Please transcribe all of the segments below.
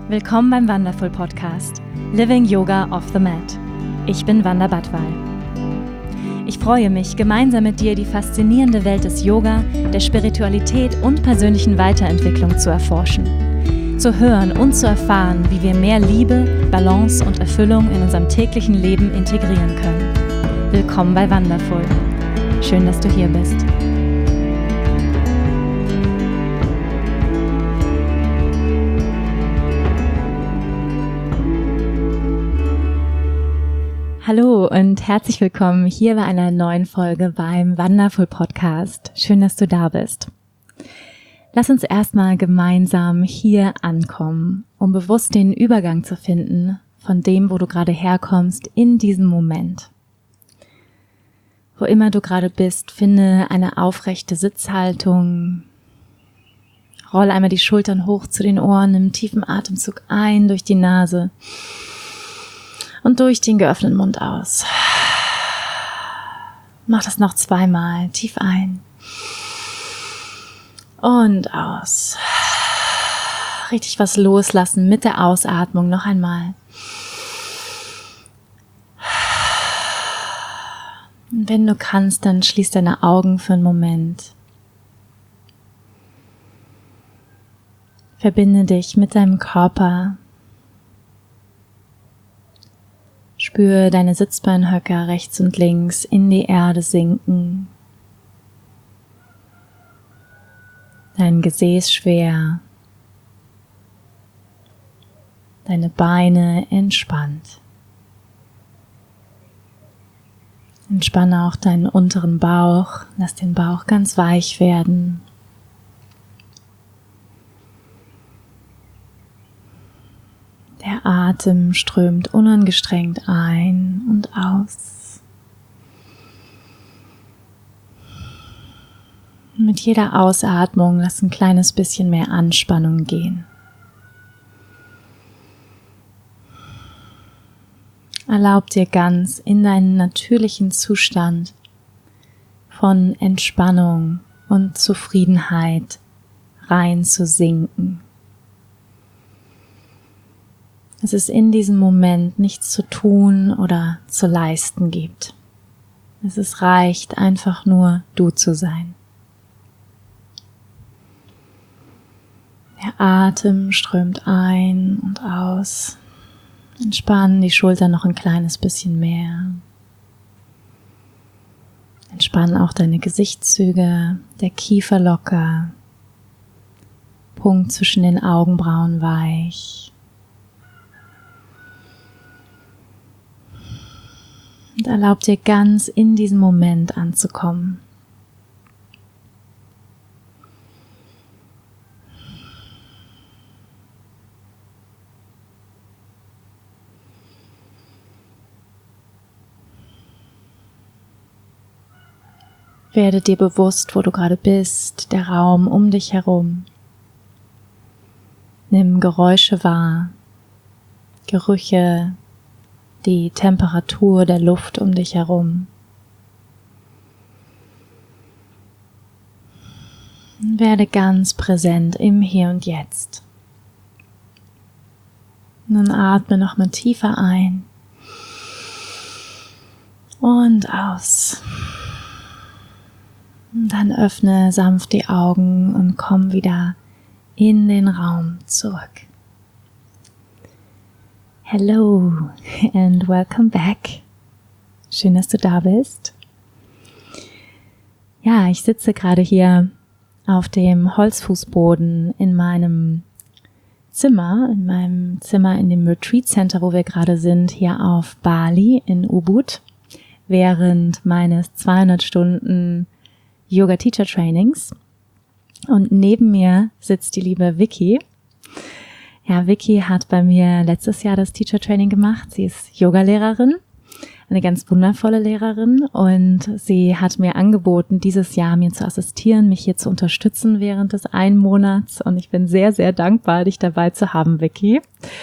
Willkommen beim Wonderful Podcast Living Yoga off the Mat. Ich bin Wanda Badwal. Ich freue mich, gemeinsam mit dir die faszinierende Welt des Yoga, der Spiritualität und persönlichen Weiterentwicklung zu erforschen, zu hören und zu erfahren, wie wir mehr Liebe, Balance und Erfüllung in unserem täglichen Leben integrieren können. Willkommen bei Wonderful. Schön, dass du hier bist. Hallo und herzlich willkommen hier bei einer neuen Folge beim Wonderful Podcast. Schön, dass du da bist. Lass uns erstmal gemeinsam hier ankommen, um bewusst den Übergang zu finden von dem, wo du gerade herkommst, in diesem Moment. Wo immer du gerade bist, finde eine aufrechte Sitzhaltung. Roll einmal die Schultern hoch zu den Ohren, nimm einen tiefen Atemzug ein durch die Nase. Und durch den geöffneten Mund aus. Mach das noch 2-mal. Tief ein. Und aus. Richtig was loslassen mit der Ausatmung. Noch einmal. Und wenn du kannst, dann schließ deine Augen für einen Moment. Verbinde dich mit deinem Körper. Spüre deine Sitzbeinhöcker rechts und links in die Erde sinken. Dein Gesäß schwer. Deine Beine entspannt. Entspanne auch deinen unteren Bauch. Lass den Bauch ganz weich werden. Der Atem strömt unangestrengt ein und aus. Mit jeder Ausatmung lass ein kleines bisschen mehr Anspannung gehen. Erlaub dir ganz in deinen natürlichen Zustand von Entspannung und Zufriedenheit rein zu sinken. Dass es in diesem Moment nichts zu tun oder zu leisten gibt. Es reicht, einfach nur du zu sein. Der Atem strömt ein und aus. Entspann die Schultern noch ein kleines bisschen mehr. Entspann auch deine Gesichtszüge, der Kiefer locker. Punkt zwischen den Augenbrauen weich. Und erlaub dir ganz in diesem Moment anzukommen. Werde dir bewusst, wo du gerade bist, der Raum um dich herum. Nimm Geräusche wahr, Gerüche, die Temperatur der Luft um dich herum. Werde ganz präsent im Hier und Jetzt. Nun atme nochmal tiefer ein und aus. Und dann öffne sanft die Augen und komm wieder in den Raum zurück. Hello and welcome back. Schön, dass du da bist. Ja, ich sitze gerade hier auf dem Holzfußboden in meinem Zimmer in dem Retreat Center, wo wir gerade sind, hier auf Bali in Ubud, während meines 200 Stunden Yoga Teacher Trainings. Und neben mir sitzt die liebe Vicky. Ja, Vicky hat bei mir letztes Jahr das Teacher Training gemacht. Sie ist Yogalehrerin, eine ganz wundervolle Lehrerin, und sie hat mir angeboten, dieses Jahr mir zu assistieren, mich hier zu unterstützen während des 1 Monats, und ich bin sehr, sehr dankbar, dich dabei zu haben, Vicky.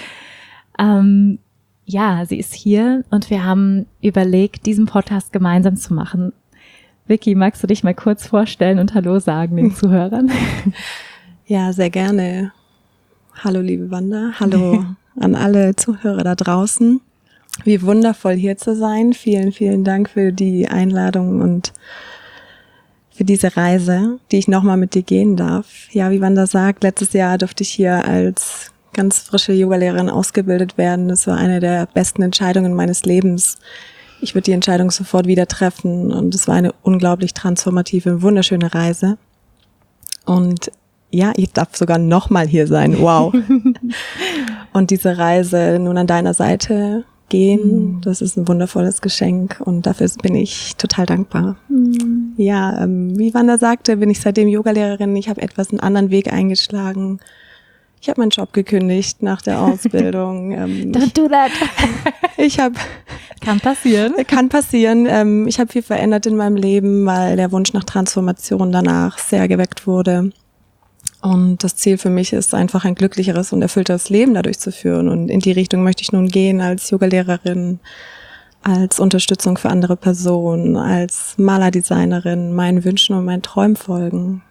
Ja, sie ist hier und wir haben überlegt, diesen Podcast gemeinsam zu machen. Vicky, magst du dich mal kurz vorstellen und Hallo sagen den Zuhörern? Ja, sehr gerne. Hallo liebe Wanda, hallo an alle Zuhörer da draußen. Wie wundervoll hier zu sein. Vielen, vielen Dank für die Einladung und für diese Reise, die ich nochmal mit dir gehen darf. Ja, wie Wanda sagt, letztes Jahr durfte ich hier als ganz frische Yogalehrerin ausgebildet werden. Das war eine der besten Entscheidungen meines Lebens. Ich würde die Entscheidung sofort wieder treffen und es war eine unglaublich transformative, wunderschöne Reise. Und ja, ich darf sogar nochmal hier sein. Wow. Und diese Reise nun an deiner Seite gehen, das ist ein wundervolles Geschenk und dafür bin ich total dankbar. Ja, wie Wanda sagte, bin ich seitdem Yogalehrerin. Ich habe etwas einen anderen Weg eingeschlagen. Ich habe meinen Job gekündigt nach der Ausbildung. Don't do that. Kann passieren. Kann passieren. Ich habe viel verändert in meinem Leben, weil der Wunsch nach Transformation danach sehr geweckt wurde. Und das Ziel für mich ist einfach ein glücklicheres und erfüllteres Leben dadurch zu führen. Und in die Richtung möchte ich nun gehen als Yogalehrerin, als Unterstützung für andere Personen, als Malerdesignerin, meinen Wünschen und meinen Träumen folgen.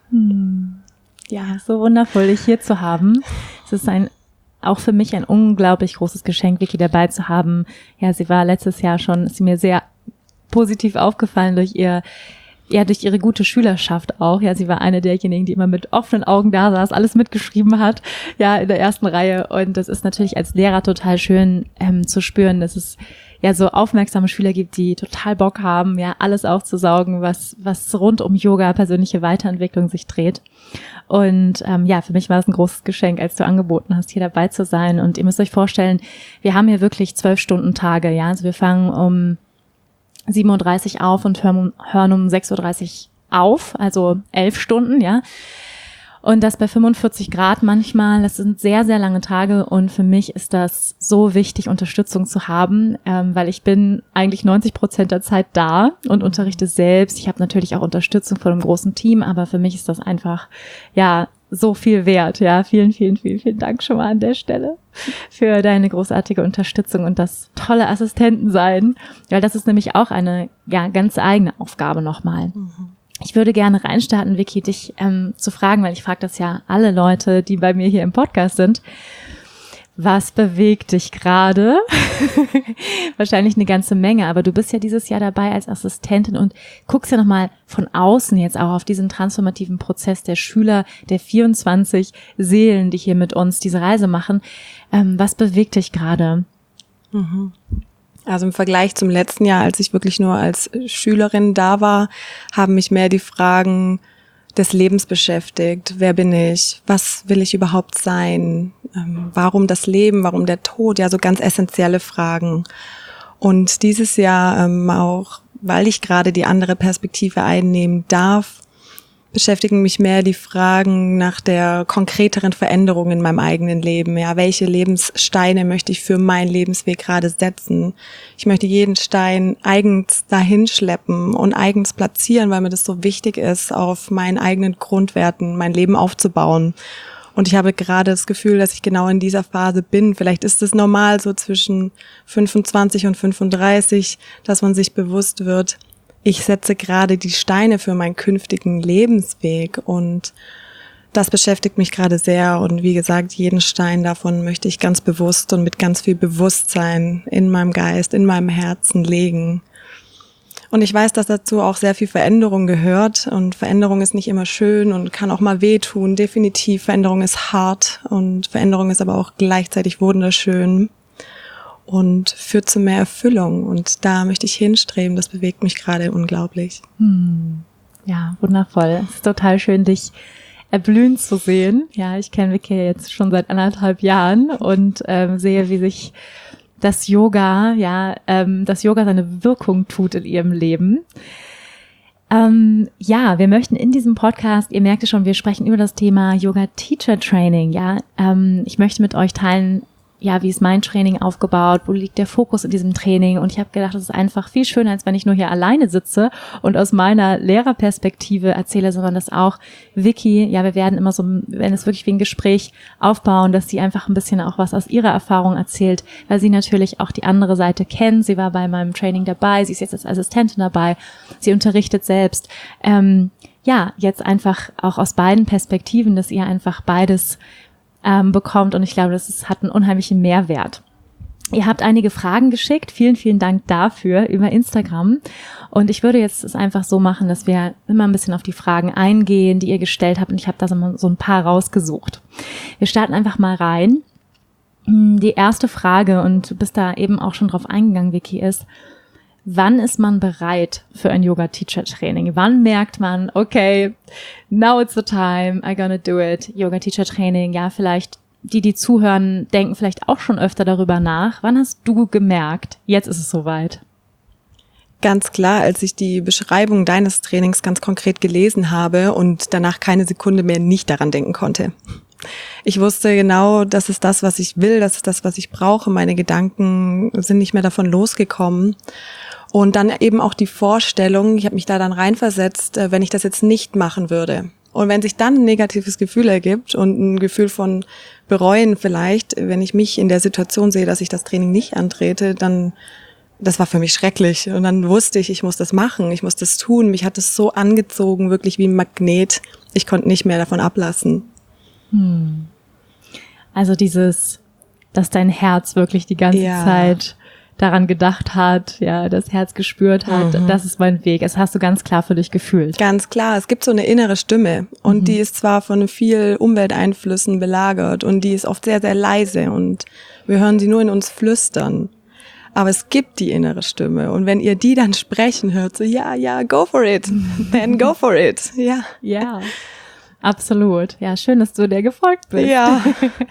Ja, so wundervoll, dich hier zu haben. Es ist auch für mich ein unglaublich großes Geschenk, Vicky dabei zu haben. Ja, sie war letztes Jahr schon, ist mir sehr positiv aufgefallen durch ihre gute Schülerschaft auch. Ja, sie war eine derjenigen, die immer mit offenen Augen da saß, alles mitgeschrieben hat, ja, in der ersten Reihe. Und das ist natürlich als Lehrer total schön zu spüren, dass es ja so aufmerksame Schüler gibt, die total Bock haben, ja, alles aufzusaugen, was rund um Yoga, persönliche Weiterentwicklung sich dreht. Und ja, für mich war es ein großes Geschenk, als du angeboten hast, hier dabei zu sein. Und ihr müsst euch vorstellen, wir haben hier wirklich 12-Stunden-Tage, ja, also wir fangen um 7:30 Uhr auf und hören um 6:30 Uhr auf, also 11 Stunden, ja. Und das bei 45 Grad manchmal, das sind sehr, sehr lange Tage und für mich ist das so wichtig, Unterstützung zu haben, weil ich bin eigentlich 90% der Zeit da und unterrichte selbst. Ich habe natürlich auch Unterstützung von einem großen Team, aber für mich ist das einfach, ja, so viel wert, ja. Vielen, vielen, vielen, vielen Dank schon mal an der Stelle für deine großartige Unterstützung und das tolle Assistentensein, weil das ist nämlich auch eine ganz eigene Aufgabe nochmal. Ich würde gerne reinstarten, Vicky, dich zu fragen, weil ich frage das ja alle Leute, die bei mir hier im Podcast sind. Was bewegt dich gerade? Wahrscheinlich eine ganze Menge, aber du bist ja dieses Jahr dabei als Assistentin und guckst ja nochmal von außen jetzt auch auf diesen transformativen Prozess der Schüler, der 24 Seelen, die hier mit uns diese Reise machen. Was bewegt dich gerade? Also im Vergleich zum letzten Jahr, als ich wirklich nur als Schülerin da war, haben mich mehr die Fragen des Lebens beschäftigt. Wer bin ich? Was will ich überhaupt sein? Warum das Leben? Warum der Tod? Ja, so ganz essentielle Fragen. Und dieses Jahr auch, weil ich gerade die andere Perspektive einnehmen darf, beschäftigen mich mehr die Fragen nach der konkreteren Veränderung in meinem eigenen Leben. Ja, welche Lebenssteine möchte ich für meinen Lebensweg gerade setzen? Ich möchte jeden Stein eigens dahin schleppen und eigens platzieren, weil mir das so wichtig ist, auf meinen eigenen Grundwerten mein Leben aufzubauen. Und ich habe gerade das Gefühl, dass ich genau in dieser Phase bin. Vielleicht ist es normal so zwischen 25 und 35, dass man sich bewusst wird, ich setze gerade die Steine für meinen künftigen Lebensweg und das beschäftigt mich gerade sehr und wie gesagt, jeden Stein davon möchte ich ganz bewusst und mit ganz viel Bewusstsein in meinem Geist, in meinem Herzen legen. Und ich weiß, dass dazu auch sehr viel Veränderung gehört und Veränderung ist nicht immer schön und kann auch mal wehtun. Definitiv, Veränderung ist hart und Veränderung ist aber auch gleichzeitig wunderschön und führt zu mehr Erfüllung. Und da möchte ich hinstreben. Das bewegt mich gerade unglaublich. Ja, wundervoll. Es ist total schön, dich erblühen zu sehen. Ja, ich kenne Vicky jetzt schon seit 1,5 Jahren und sehe, wie sich das Yoga seine Wirkung tut in ihrem Leben. Ja, wir möchten in diesem Podcast, ihr merkt es schon, wir sprechen über das Thema Yoga Teacher Training. Ja, ich möchte mit euch teilen, ja, wie ist mein Training aufgebaut, wo liegt der Fokus in diesem Training und ich habe gedacht, das ist einfach viel schöner, als wenn ich nur hier alleine sitze und aus meiner Lehrerperspektive erzähle, sondern dass auch Vicky, ja, wir werden immer so, wenn es wirklich wie ein Gespräch aufbauen, dass sie einfach ein bisschen auch was aus ihrer Erfahrung erzählt, weil sie natürlich auch die andere Seite kennt, sie war bei meinem Training dabei, sie ist jetzt als Assistentin dabei, sie unterrichtet selbst, ja, jetzt einfach auch aus beiden Perspektiven, dass ihr einfach beides bekommt. Und ich glaube, hat einen unheimlichen Mehrwert. Ihr habt einige Fragen geschickt. Vielen, vielen Dank dafür über Instagram. Und ich würde jetzt es einfach so machen, dass wir immer ein bisschen auf die Fragen eingehen, die ihr gestellt habt. Und ich habe da so ein paar rausgesucht. Wir starten einfach mal rein. Die erste Frage, und du bist da eben auch schon drauf eingegangen, Vicky, ist: Wann ist man bereit für ein Yoga-Teacher-Training? Wann merkt man, okay, now it's the time, I'm gonna do it. Yoga-Teacher-Training, ja, vielleicht die zuhören, denken vielleicht auch schon öfter darüber nach. Wann hast du gemerkt, jetzt ist es soweit? Ganz klar, als ich die Beschreibung deines Trainings ganz konkret gelesen habe und danach keine Sekunde mehr nicht daran denken konnte. Ich wusste genau, das ist das, was ich will, das ist das, was ich brauche. Meine Gedanken sind nicht mehr davon losgekommen. Und dann eben auch die Vorstellung, ich habe mich da dann reinversetzt, wenn ich das jetzt nicht machen würde. Und wenn sich dann ein negatives Gefühl ergibt und ein Gefühl von Bereuen vielleicht, wenn ich mich in der Situation sehe, dass ich das Training nicht antrete, dann, das war für mich schrecklich. Und dann wusste ich muss das machen, ich muss das tun. Mich hat es so angezogen, wirklich wie ein Magnet. Ich konnte nicht mehr davon ablassen. Also dass dein Herz wirklich die ganze Zeit daran gedacht hat, ja, das Herz gespürt hat, das ist mein Weg. Das hast du ganz klar für dich gefühlt. Ganz klar. Es gibt so eine innere Stimme und die ist zwar von viel Umwelteinflüssen belagert und die ist oft sehr, sehr leise und wir hören sie nur in uns flüstern. Aber es gibt die innere Stimme und wenn ihr die dann sprechen hört, so ja, go for it, then go for it. Ja, absolut. Ja, schön, dass du der gefolgt bist. Ja.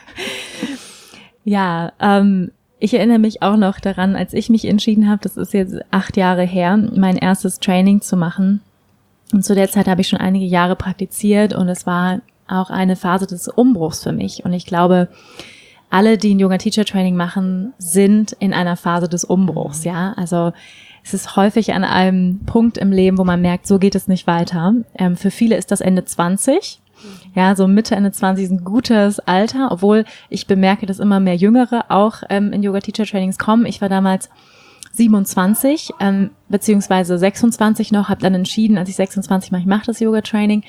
Ja, ich erinnere mich auch noch daran, als ich mich entschieden habe, das ist jetzt 8 Jahre her, mein erstes Training zu machen. Und zu der Zeit habe ich schon einige Jahre praktiziert und es war auch eine Phase des Umbruchs für mich. Und ich glaube, alle, die ein Yoga-Teacher-Training machen, sind in einer Phase des Umbruchs, ja. Also es ist häufig an einem Punkt im Leben, wo man merkt, so geht es nicht weiter. Für viele ist das Ende 20. Ja, so Mitte, Ende 20 ist ein gutes Alter, obwohl ich bemerke, dass immer mehr Jüngere auch in Yoga-Teacher-Trainings kommen. Ich war damals 27, beziehungsweise 26 noch, habe dann entschieden, als ich 26 war, ich mache das Yoga-Training.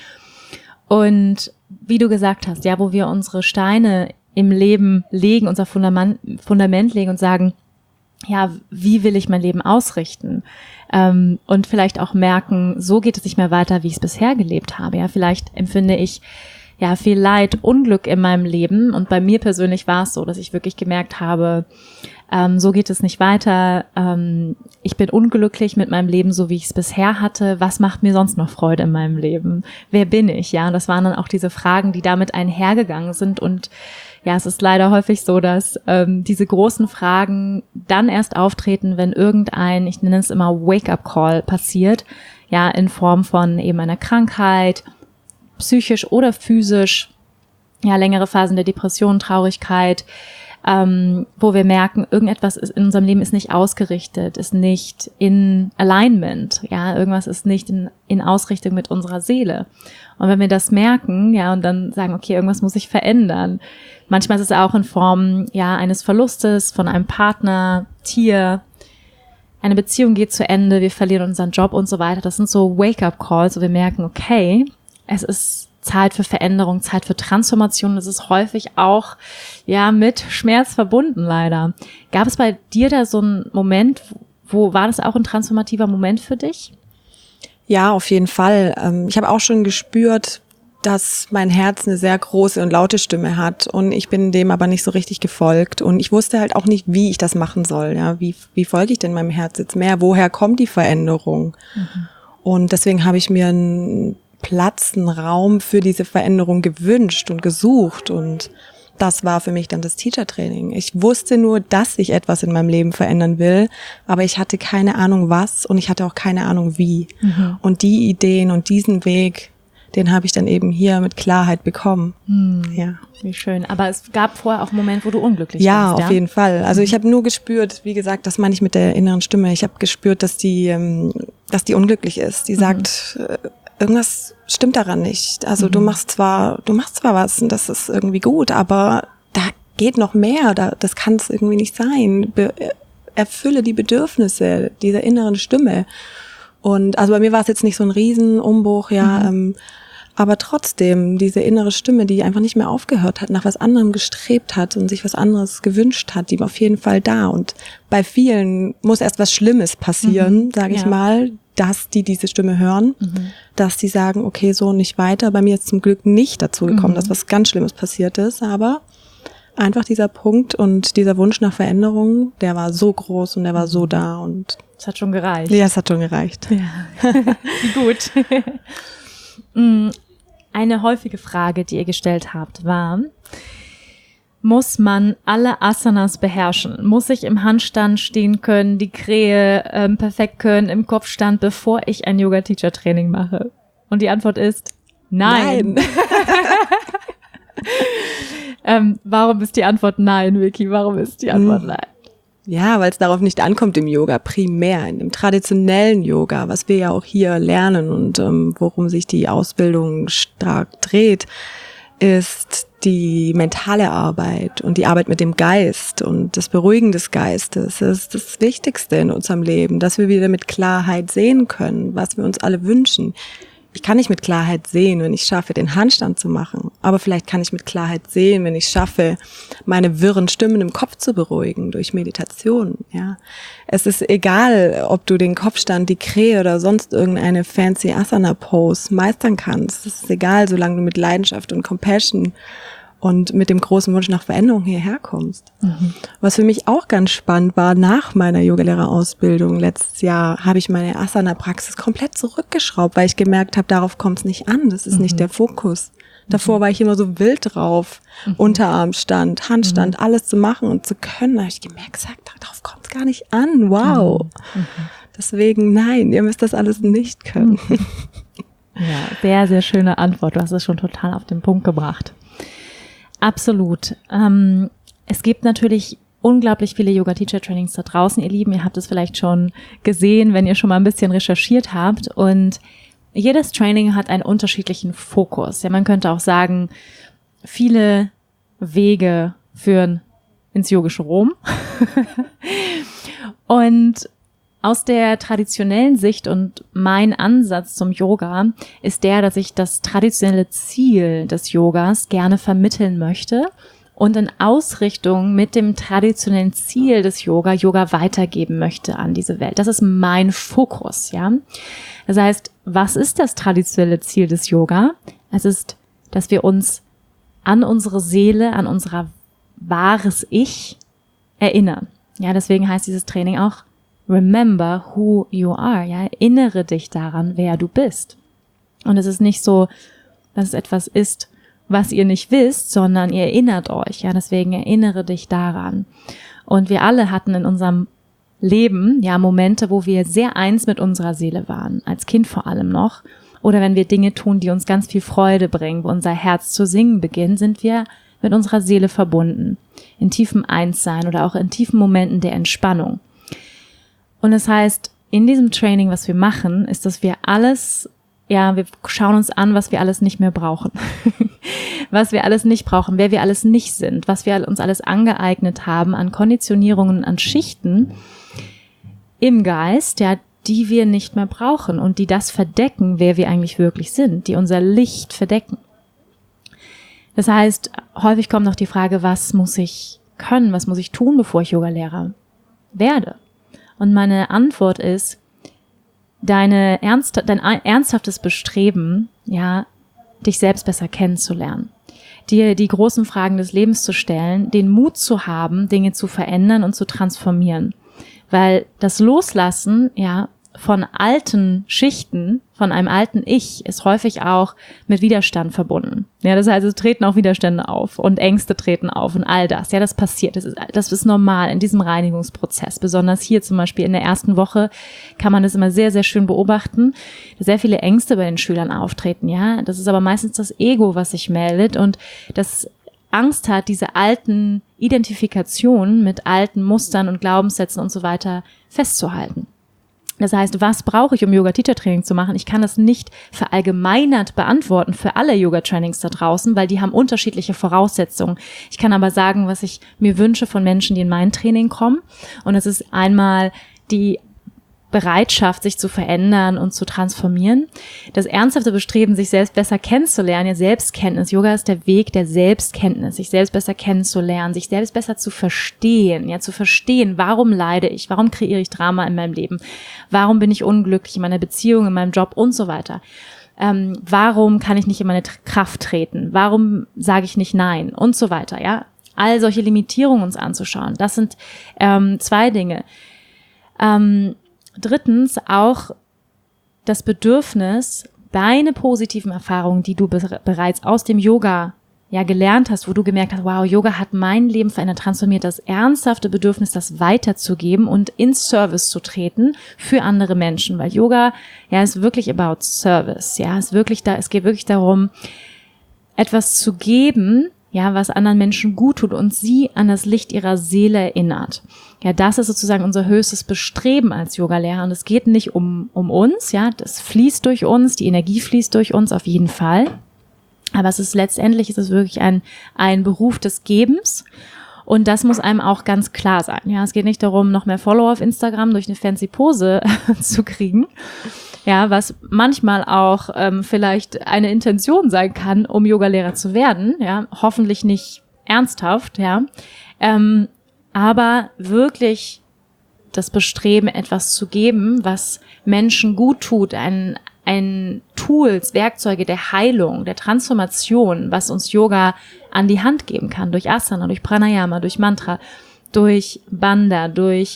Und wie du gesagt hast, ja, wo wir unsere Steine im Leben legen, unser Fundament legen und sagen, ja, wie will ich mein Leben ausrichten? Und vielleicht auch merken, so geht es nicht mehr weiter, wie ich es bisher gelebt habe. Ja, vielleicht empfinde ich ja viel Leid, Unglück in meinem Leben. Und bei mir persönlich war es so, dass ich wirklich gemerkt habe, so geht es nicht weiter. Ich bin unglücklich mit meinem Leben, so wie ich es bisher hatte. Was macht mir sonst noch Freude in meinem Leben? Wer bin ich? Ja, und das waren dann auch diese Fragen, die damit einhergegangen sind. Und ja, es ist leider häufig so, dass diese großen Fragen dann erst auftreten, wenn irgendein, ich nenne es immer Wake-up-Call passiert, ja, in Form von eben einer Krankheit, psychisch oder physisch, ja, längere Phasen der Depression, Traurigkeit, wo wir merken, irgendetwas ist in unserem Leben ist nicht ausgerichtet, ist nicht in Alignment, ja, irgendwas ist nicht in Ausrichtung mit unserer Seele. Und wenn wir das merken, ja, und dann sagen, okay, irgendwas muss sich verändern. Manchmal ist es auch in Form, ja, eines Verlustes von einem Partner, Tier, eine Beziehung geht zu Ende, wir verlieren unseren Job und so weiter. Das sind so Wake-up-Calls, wo wir merken, okay, es ist Zeit für Veränderung, Zeit für Transformation. Das ist häufig auch, ja, mit Schmerz verbunden, leider. Gab es bei dir da so einen Moment, wo war das auch ein transformativer Moment für dich? Ja, auf jeden Fall. Ich habe auch schon gespürt, dass mein Herz eine sehr große und laute Stimme hat und ich bin dem aber nicht so richtig gefolgt und ich wusste halt auch nicht, wie ich das machen soll. Ja, wie folge ich denn meinem Herz jetzt mehr? Woher kommt die Veränderung? Und deswegen habe ich mir einen Platz, einen Raum für diese Veränderung gewünscht und gesucht und das war für mich dann das Teacher-Training. Ich wusste nur, dass ich etwas in meinem Leben verändern will, aber ich hatte keine Ahnung was und ich hatte auch keine Ahnung wie. Und die Ideen und diesen Weg, den habe ich dann eben hier mit Klarheit bekommen. Ja. Wie schön. Aber es gab vorher auch einen Moment, wo du unglücklich warst. Ja, auf jeden Fall. Also ich habe nur gespürt, wie gesagt, das meine ich mit der inneren Stimme. Ich habe gespürt, dass die unglücklich ist. Die sagt, irgendwas stimmt daran nicht. Also du machst zwar was und das ist irgendwie gut, aber da geht noch mehr. Das kann es irgendwie nicht sein. Erfülle die Bedürfnisse dieser inneren Stimme. Und also bei mir war es jetzt nicht so ein Riesenumbruch, ja. aber trotzdem diese innere Stimme, die einfach nicht mehr aufgehört hat, nach was anderem gestrebt hat und sich was anderes gewünscht hat, die war auf jeden Fall da. Und bei vielen muss erst was Schlimmes passieren, sage ich mal, dass die diese Stimme hören, dass die sagen, okay, so nicht weiter. Bei mir ist zum Glück nicht dazu gekommen, dass was ganz Schlimmes passiert ist, aber einfach dieser Punkt und dieser Wunsch nach Veränderung, der war so groß und der war so da. Und es hat schon gereicht. Ja, es hat schon gereicht. Ja. Wie gut. Eine häufige Frage, die ihr gestellt habt, war: Muss man alle Asanas beherrschen? Muss ich im Handstand stehen können, die Krähe perfekt können, im Kopfstand, bevor ich ein Yoga-Teacher-Training mache? Und die Antwort ist nein. Warum ist die Antwort nein, Vicky? Warum ist die Antwort nein? Ja, weil es darauf nicht ankommt im Yoga, primär in dem traditionellen Yoga, was wir ja auch hier lernen und worum sich die Ausbildung stark dreht, ist die mentale Arbeit und die Arbeit mit dem Geist und das Beruhigen des Geistes. Das ist das Wichtigste in unserem Leben, dass wir wieder mit Klarheit sehen können, was wir uns alle wünschen. Ich kann nicht mit Klarheit sehen, wenn ich schaffe, den Handstand zu machen. Aber vielleicht kann ich mit Klarheit sehen, wenn ich schaffe, meine wirren Stimmen im Kopf zu beruhigen durch Meditation. Ja, es ist egal, ob du den Kopfstand, die Krähe oder sonst irgendeine fancy Asana-Pose meistern kannst. Es ist egal, solange du mit Leidenschaft und Compassion und mit dem großen Wunsch nach Veränderung hierher kommst. Was für mich auch ganz spannend war, nach meiner Yogalehrerausbildung letztes Jahr habe ich meine Asana-Praxis komplett zurückgeschraubt, weil ich gemerkt habe, darauf kommt es nicht an, das ist nicht der Fokus. Davor war ich immer so wild drauf, Unterarmstand, Handstand, alles zu machen und zu können. Da habe ich gemerkt, darauf kommt es gar nicht an, wow. Deswegen nein, ihr müsst das alles nicht können. Ja, sehr, sehr schöne Antwort, du hast es schon total auf den Punkt gebracht. Absolut. Es gibt natürlich unglaublich viele Yoga-Teacher-Trainings da draußen, ihr Lieben. Ihr habt es vielleicht schon gesehen, wenn ihr schon mal ein bisschen recherchiert habt. Und jedes Training hat einen unterschiedlichen Fokus. Ja, man könnte auch sagen, viele Wege führen ins yogische Rom. Und aus der traditionellen Sicht und mein Ansatz zum Yoga ist der, dass ich das traditionelle Ziel des Yogas gerne vermitteln möchte und in Ausrichtung mit dem traditionellen Ziel des Yoga weitergeben möchte an diese Welt. Das ist mein Fokus, ja. Das heißt, was ist das traditionelle Ziel des Yoga? Es ist, dass wir uns an unsere Seele, an unser wahres Ich erinnern. Ja, deswegen heißt dieses Training auch Remember who you are, ja, erinnere dich daran, wer du bist. Und es ist nicht so, dass es etwas ist, was ihr nicht wisst, sondern ihr erinnert euch, ja, deswegen erinnere dich daran. Und wir alle hatten in unserem Leben, ja, Momente, wo wir sehr eins mit unserer Seele waren, als Kind vor allem noch. Oder wenn wir Dinge tun, die uns ganz viel Freude bringen, wo unser Herz zu singen beginnt, sind wir mit unserer Seele verbunden. In tiefem Einssein oder auch in tiefen Momenten der Entspannung. Und das heißt, in diesem Training, was wir machen, ist, dass wir alles, ja, wir schauen uns an, was wir alles nicht mehr brauchen. Was wir alles nicht brauchen, wer wir alles nicht sind, was wir uns alles angeeignet haben an Konditionierungen, an Schichten im Geist, ja, die wir nicht mehr brauchen und die das verdecken, wer wir eigentlich wirklich sind, die unser Licht verdecken. Das heißt, häufig kommt noch die Frage, was muss ich können, was muss ich tun, bevor ich Yogalehrer werde? Und meine Antwort ist, dein ernsthaftes Bestreben, ja, dich selbst besser kennenzulernen, dir die großen Fragen des Lebens zu stellen, den Mut zu haben, Dinge zu verändern und zu transformieren. Weil das Loslassen, ja, von alten Schichten, von einem alten Ich, ist häufig auch mit Widerstand verbunden. Ja, das heißt, es treten auch Widerstände auf und Ängste treten auf und all das. Ja, das passiert. Das ist normal in diesem Reinigungsprozess. Besonders hier zum Beispiel in der ersten Woche kann man das immer sehr, sehr schön beobachten, dass sehr viele Ängste bei den Schülern auftreten. Ja, das ist aber meistens das Ego, was sich meldet und das Angst hat, diese alten Identifikationen mit alten Mustern und Glaubenssätzen und so weiter festzuhalten. Das heißt, was brauche ich, um Yoga-Teacher-Training zu machen? Ich kann das nicht verallgemeinert beantworten für alle Yoga-Trainings da draußen, weil die haben unterschiedliche Voraussetzungen. Ich kann aber sagen, was ich mir wünsche von Menschen, die in mein Training kommen. Und das ist einmal die Bereitschaft, sich zu verändern und zu transformieren. Das ernsthafte Bestreben, sich selbst besser kennenzulernen, ja, Selbstkenntnis. Yoga ist der Weg der Selbstkenntnis, sich selbst besser kennenzulernen, sich selbst besser zu verstehen, ja, zu verstehen, warum leide ich, warum kreiere ich Drama in meinem Leben, warum bin ich unglücklich in meiner Beziehung, in meinem Job und so weiter. Warum kann ich nicht in meine Kraft treten? Warum sage ich nicht Nein? Und so weiter, ja. All solche Limitierungen uns anzuschauen. Das sind 2 Dinge. Drittens auch das Bedürfnis, deine positiven Erfahrungen, die du bereits aus dem Yoga ja gelernt hast, wo du gemerkt hast, wow, Yoga hat mein Leben verändert, transformiert, das ernsthafte Bedürfnis, das weiterzugeben und ins Service zu treten für andere Menschen, weil Yoga ja ist wirklich about Service, ja, es geht wirklich darum, etwas zu geben, ja, was anderen Menschen gut tut und sie an das Licht ihrer Seele erinnert. Ja, das ist sozusagen unser höchstes Bestreben als Yogalehrer. Und es geht nicht um uns, ja, das fließt durch uns, die Energie fließt durch uns auf jeden Fall. Aber letztendlich ist es wirklich ein Beruf des Gebens. Und das muss einem auch ganz klar sein. Ja, es geht nicht darum, noch mehr Follower auf Instagram durch eine fancy Pose zu kriegen. Ja, was manchmal auch vielleicht eine Intention sein kann, um Yogalehrer zu werden. Ja, hoffentlich nicht ernsthaft. Ja, aber wirklich das Bestreben, etwas zu geben, was Menschen gut tut, ein Tools, Werkzeuge der Heilung, der Transformation, was uns Yoga an die Hand geben kann, durch Asana, durch Pranayama, durch Mantra, durch Bandha, durch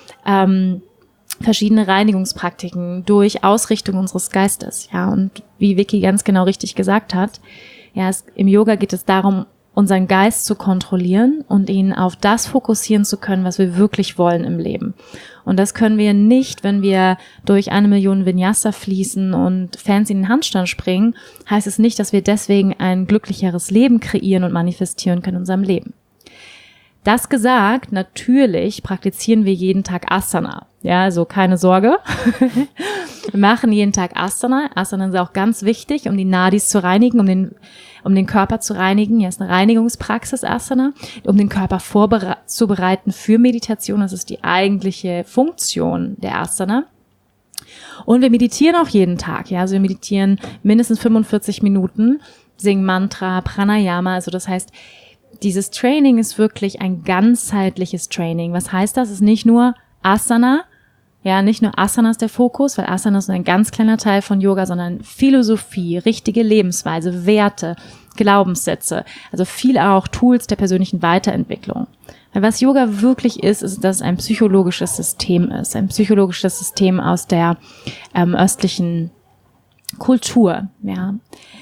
verschiedene Reinigungspraktiken, durch Ausrichtung unseres Geistes. Ja, und wie Vicky ganz genau richtig gesagt hat, ja, im Yoga geht es darum, unseren Geist zu kontrollieren und ihn auf das fokussieren zu können, was wir wirklich wollen im Leben. Und das können wir nicht, wenn wir durch 1 Million Vinyasa fließen und fancy in den Handstand springen, heißt es nicht, dass wir deswegen ein glücklicheres Leben kreieren und manifestieren können in unserem Leben. Das gesagt, natürlich praktizieren wir jeden Tag Asana. Ja, also keine Sorge. Wir machen jeden Tag Asana. Asana ist auch ganz wichtig, um die Nadis zu reinigen, um den Körper zu reinigen. Ja, ist eine Reinigungspraxis Asana, um den Körper vorzubereiten für Meditation. Das ist die eigentliche Funktion der Asana. Und wir meditieren auch jeden Tag. Ja, also wir meditieren mindestens 45 Minuten, singen Mantra, Pranayama. Also das heißt, dieses Training ist wirklich ein ganzheitliches Training. Was heißt das? Es ist nicht nur Asana, ja, nicht nur Asana ist der Fokus, weil Asana ist nur ein ganz kleiner Teil von Yoga, sondern Philosophie, richtige Lebensweise, Werte, Glaubenssätze, also viel auch Tools der persönlichen Weiterentwicklung. Weil was Yoga wirklich ist, dass es ein psychologisches System ist, ein psychologisches System aus der östlichen Kultur, ja.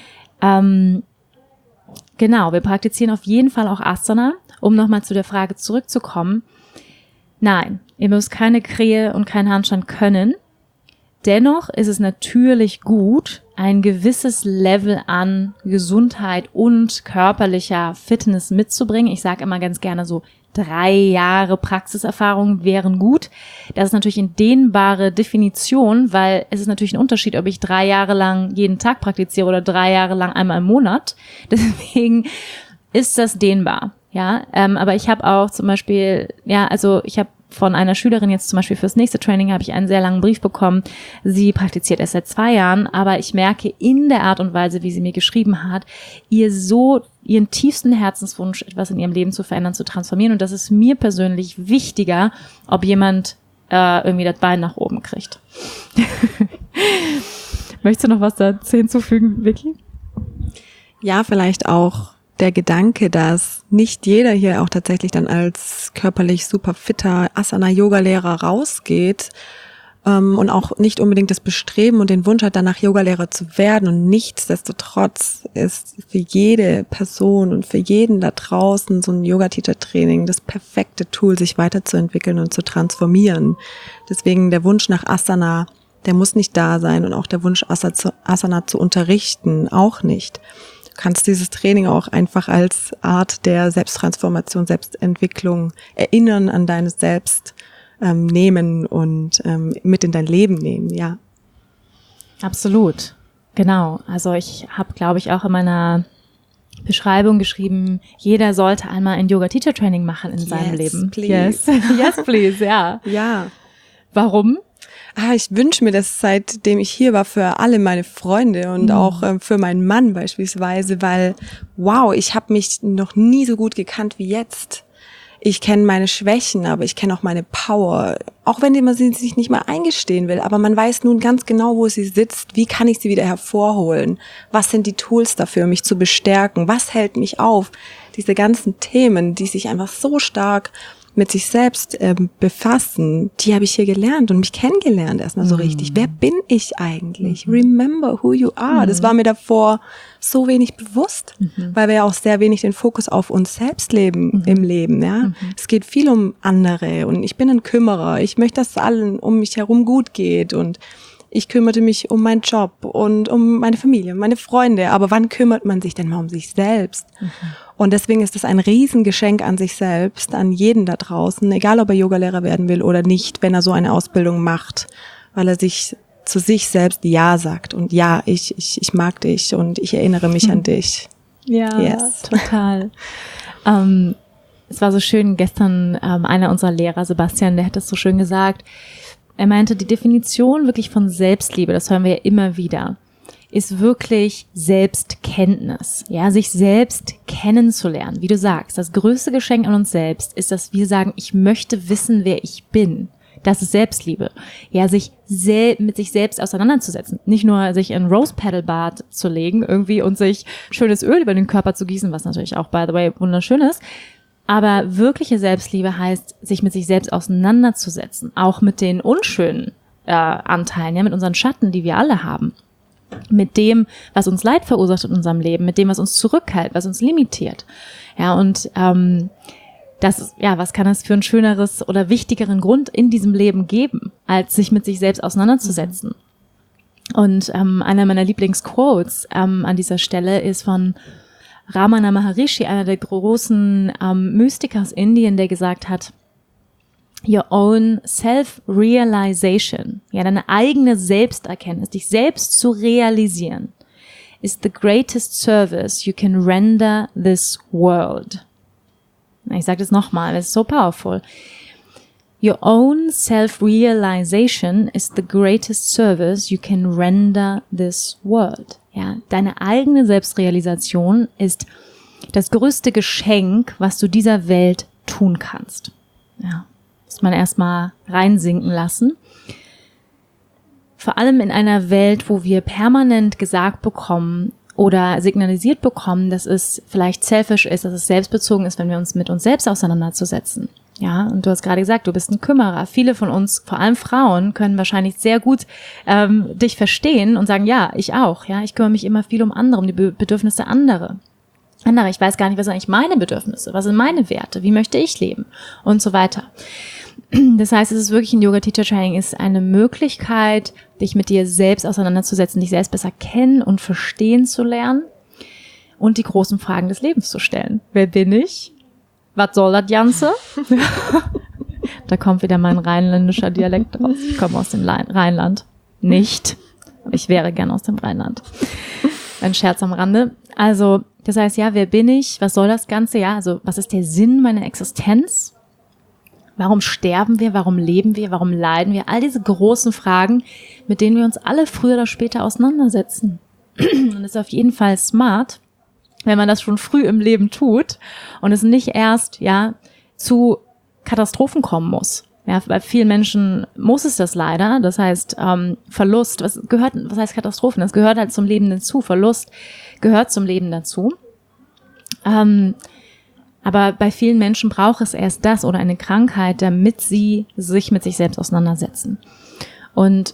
Genau, wir praktizieren auf jeden Fall auch Asana, um nochmal zu der Frage zurückzukommen. Nein, ihr müsst keine Krähe und keinen Handstand können. Dennoch ist es natürlich gut, ein gewisses Level an Gesundheit und körperlicher Fitness mitzubringen. Ich sage immer ganz gerne so 3 Jahre Praxiserfahrung wären gut. Das ist natürlich eine dehnbare Definition, weil es ist natürlich ein Unterschied, ob ich 3 Jahre lang jeden Tag praktiziere oder 3 Jahre lang einmal im Monat. Deswegen ist das dehnbar. Ja, aber ich habe auch zum Beispiel, ja, also ich habe von einer Schülerin jetzt zum Beispiel fürs nächste Training habe ich einen sehr langen Brief bekommen. Sie praktiziert erst seit 2 Jahren, aber ich merke in der Art und Weise, wie sie mir geschrieben hat, ihren tiefsten Herzenswunsch, etwas in ihrem Leben zu verändern, zu transformieren. Und das ist mir persönlich wichtiger, ob jemand irgendwie das Bein nach oben kriegt. Möchtest du noch was dazu hinzufügen, Vicky? Ja, vielleicht auch der Gedanke, dass nicht jeder hier auch tatsächlich dann als körperlich super fitter Asana-Yoga-Lehrer rausgeht und auch nicht unbedingt das Bestreben und den Wunsch hat, danach Yogalehrer zu werden. Und nichtsdestotrotz ist für jede Person und für jeden da draußen so ein Yoga-Teacher-Training das perfekte Tool, sich weiterzuentwickeln und zu transformieren. Deswegen der Wunsch nach Asana, der muss nicht da sein und auch der Wunsch, Asana zu unterrichten, auch nicht. Du kannst dieses Training auch einfach als Art der Selbsttransformation, Selbstentwicklung erinnern an deines Selbst nehmen und mit in dein Leben nehmen, ja. Absolut, genau. Also ich habe, glaube ich, auch in meiner Beschreibung geschrieben, jeder sollte einmal ein Yoga-Teacher-Training machen in seinem Leben. Please. Yes, please, ja. Ja. Warum? ich wünsche mir das, seitdem ich hier war, für alle meine Freunde und auch für meinen Mann beispielsweise, weil, wow, ich habe mich noch nie so gut gekannt wie jetzt. Ich kenne meine Schwächen, aber ich kenne auch meine Power. Auch wenn man sie sich nicht mal eingestehen will, aber man weiß nun ganz genau, wo sie sitzt. Wie kann ich sie wieder hervorholen? Was sind die Tools dafür, mich zu bestärken? Was hält mich auf? Diese ganzen Themen, die sich einfach so stark mit sich selbst befassen, die habe ich hier gelernt und mich kennengelernt erstmal so richtig. Wer bin ich eigentlich? Remember who you are. Das war mir davor so wenig bewusst, weil wir ja auch sehr wenig den Fokus auf uns selbst leben im Leben. Ja, es geht viel um andere und ich bin ein Kümmerer. Ich möchte, dass es allen um mich herum gut geht und ich kümmerte mich um meinen Job und um meine Familie, meine Freunde. Aber wann kümmert man sich denn mal um sich selbst? Und deswegen ist es ein Riesengeschenk an sich selbst, an jeden da draußen, egal ob er Yogalehrer werden will oder nicht, wenn er so eine Ausbildung macht, weil er sich zu sich selbst Ja sagt und ja, ich mag dich und ich erinnere mich an dich. Ja, total. Es war so schön gestern, einer unserer Lehrer, Sebastian, der hat das so schön gesagt. Er meinte, die Definition wirklich von Selbstliebe, das hören wir ja immer wieder, ist wirklich Selbstkenntnis. Ja, sich selbst kennenzulernen. Wie du sagst, das größte Geschenk an uns selbst ist, dass wir sagen, ich möchte wissen, wer ich bin. Das ist Selbstliebe. Ja, sich mit sich selbst auseinanderzusetzen. Nicht nur sich in Rose Petal Bad zu legen irgendwie und sich schönes Öl über den Körper zu gießen, was natürlich auch, by the way, wunderschön ist. Aber wirkliche Selbstliebe heißt, sich mit sich selbst auseinanderzusetzen. Auch mit den unschönen Anteilen, ja, mit unseren Schatten, die wir alle haben. Mit dem, was uns Leid verursacht in unserem Leben, mit dem, was uns zurückhält, was uns limitiert. Ja, und das ist, ja, was kann es für ein schöneres oder wichtigeren Grund in diesem Leben geben, als sich mit sich selbst auseinanderzusetzen? Und einer meiner Lieblingsquotes an dieser Stelle ist von Ramana Maharishi, einer der großen Mystiker aus Indien, der gesagt hat, your own self-realization, ja, deine eigene Selbsterkenntnis, dich selbst zu realisieren, is the greatest service you can render this world. Ich sage das nochmal, das ist so powerful. Your own self-realization is the greatest service you can render this world. Ja, deine eigene Selbstrealisation ist das größte Geschenk, was du dieser Welt tun kannst. Ja, muss man erstmal reinsinken lassen. Vor allem in einer Welt, wo wir permanent gesagt bekommen oder signalisiert bekommen, dass es vielleicht selfish ist, dass es selbstbezogen ist, wenn wir uns mit uns selbst auseinanderzusetzen. Ja, und du hast gerade gesagt, du bist ein Kümmerer. Viele von uns, vor allem Frauen, können wahrscheinlich sehr gut dich verstehen und sagen, ja, ich auch. Ja, ich kümmere mich immer viel um andere, um die Bedürfnisse anderer. Ich weiß gar nicht, was sind eigentlich meine Bedürfnisse, was sind meine Werte, wie möchte ich leben und so weiter. Das heißt, es ist wirklich ein Yoga-Teacher-Training, ist eine Möglichkeit, dich mit dir selbst auseinanderzusetzen, dich selbst besser kennen und verstehen zu lernen und die großen Fragen des Lebens zu stellen. Wer bin ich? Was soll das Ganze? Da kommt wieder mein rheinländischer Dialekt raus. Ich komme aus dem Rheinland. Nicht. Ich wäre gern aus dem Rheinland. Ein Scherz am Rande. Also, das heißt, ja, wer bin ich? Was soll das Ganze? Ja, also, was ist der Sinn meiner Existenz? Warum sterben wir? Warum leben wir? Warum leiden wir? All diese großen Fragen, mit denen wir uns alle früher oder später auseinandersetzen. Und es ist auf jeden Fall smart, wenn man das schon früh im Leben tut und es nicht erst, ja, zu Katastrophen kommen muss. Ja, bei vielen Menschen muss es das leider. Das heißt, Verlust, was heißt Katastrophen? Das gehört halt zum Leben dazu. Verlust gehört zum Leben dazu. Aber bei vielen Menschen braucht es erst das oder eine Krankheit, damit sie sich mit sich selbst auseinandersetzen. Und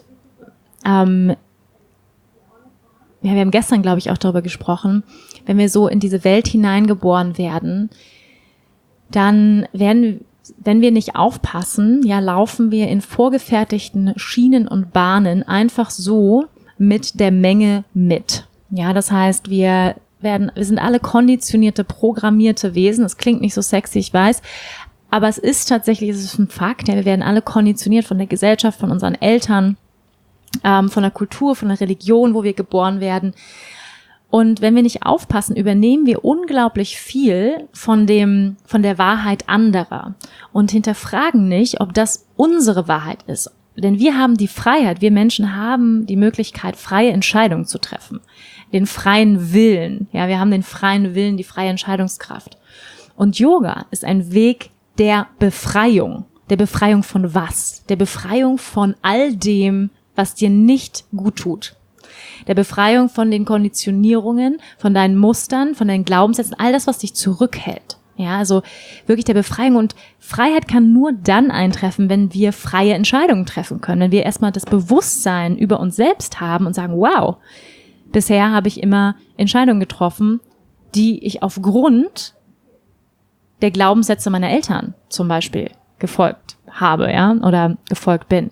wir haben gestern, glaube ich, auch darüber gesprochen, wenn wir so in diese Welt hineingeboren werden, dann wenn wir nicht aufpassen, ja, laufen wir in vorgefertigten Schienen und Bahnen einfach so mit der Menge mit. Ja, das heißt, wir sind alle konditionierte, programmierte Wesen. Das klingt nicht so sexy, ich weiß. Aber es ist tatsächlich, es ist ein Fakt. Ja, wir werden alle konditioniert von der Gesellschaft, von unseren Eltern, von der Kultur, von der Religion, wo wir geboren werden. Und wenn wir nicht aufpassen, übernehmen wir unglaublich viel von der Wahrheit anderer und hinterfragen nicht, ob das unsere Wahrheit ist. Denn wir haben die Freiheit, wir Menschen haben die Möglichkeit, freie Entscheidungen zu treffen. Den freien Willen, ja, wir haben den freien Willen, die freie Entscheidungskraft. Und Yoga ist ein Weg der Befreiung. Der Befreiung von was? Der Befreiung von all dem, was dir nicht gut tut. Der Befreiung von den Konditionierungen, von deinen Mustern, von deinen Glaubenssätzen, all das, was dich zurückhält. Ja, also wirklich der Befreiung. Und Freiheit kann nur dann eintreffen, wenn wir freie Entscheidungen treffen können. Wenn wir erstmal das Bewusstsein über uns selbst haben und sagen, wow, bisher habe ich immer Entscheidungen getroffen, die ich aufgrund der Glaubenssätze meiner Eltern zum Beispiel gefolgt habe, ja, oder gefolgt bin.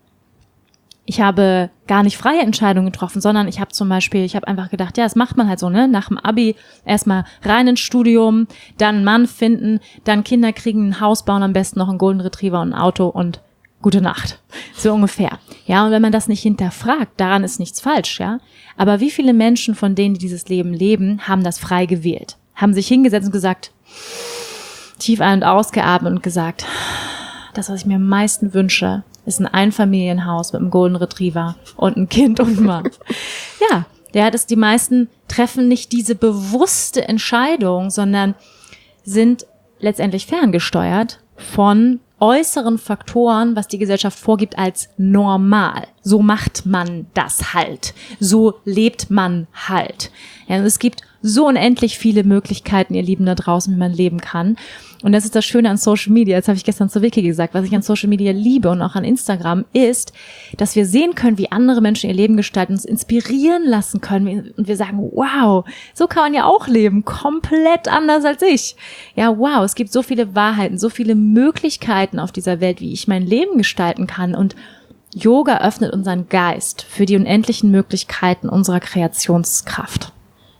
Ich habe gar nicht freie Entscheidungen getroffen, sondern ich habe einfach gedacht, ja, das macht man halt so, ne? Nach dem Abi erstmal rein ins Studium, dann einen Mann finden, dann Kinder kriegen, ein Haus bauen, am besten noch einen Golden Retriever und ein Auto und gute Nacht. So ungefähr. Ja, und wenn man das nicht hinterfragt, daran ist nichts falsch, ja. Aber wie viele Menschen von denen, die dieses Leben leben, haben das frei gewählt? Haben sich hingesetzt und gesagt, tief ein- und ausgeatmet und gesagt, das, was ich mir am meisten wünsche, ist ein Einfamilienhaus mit einem Golden Retriever und ein Kind und ein Mann. Ja, die meisten treffen nicht diese bewusste Entscheidung, sondern sind letztendlich ferngesteuert von äußeren Faktoren, was die Gesellschaft vorgibt als normal. So macht man das halt. So lebt man halt. Ja, und es gibt so unendlich viele Möglichkeiten, ihr Lieben, da draußen, wie man leben kann. Und das ist das Schöne an Social Media. Jetzt habe ich gestern zu Vicky gesagt, was ich an Social Media liebe und auch an Instagram ist, dass wir sehen können, wie andere Menschen ihr Leben gestalten, uns inspirieren lassen können. Und wir sagen, wow, so kann man ja auch leben. Komplett anders als ich. Ja, wow, es gibt so viele Wahrheiten, so viele Möglichkeiten auf dieser Welt, wie ich mein Leben gestalten kann. Und Yoga öffnet unseren Geist für die unendlichen Möglichkeiten unserer Kreationskraft.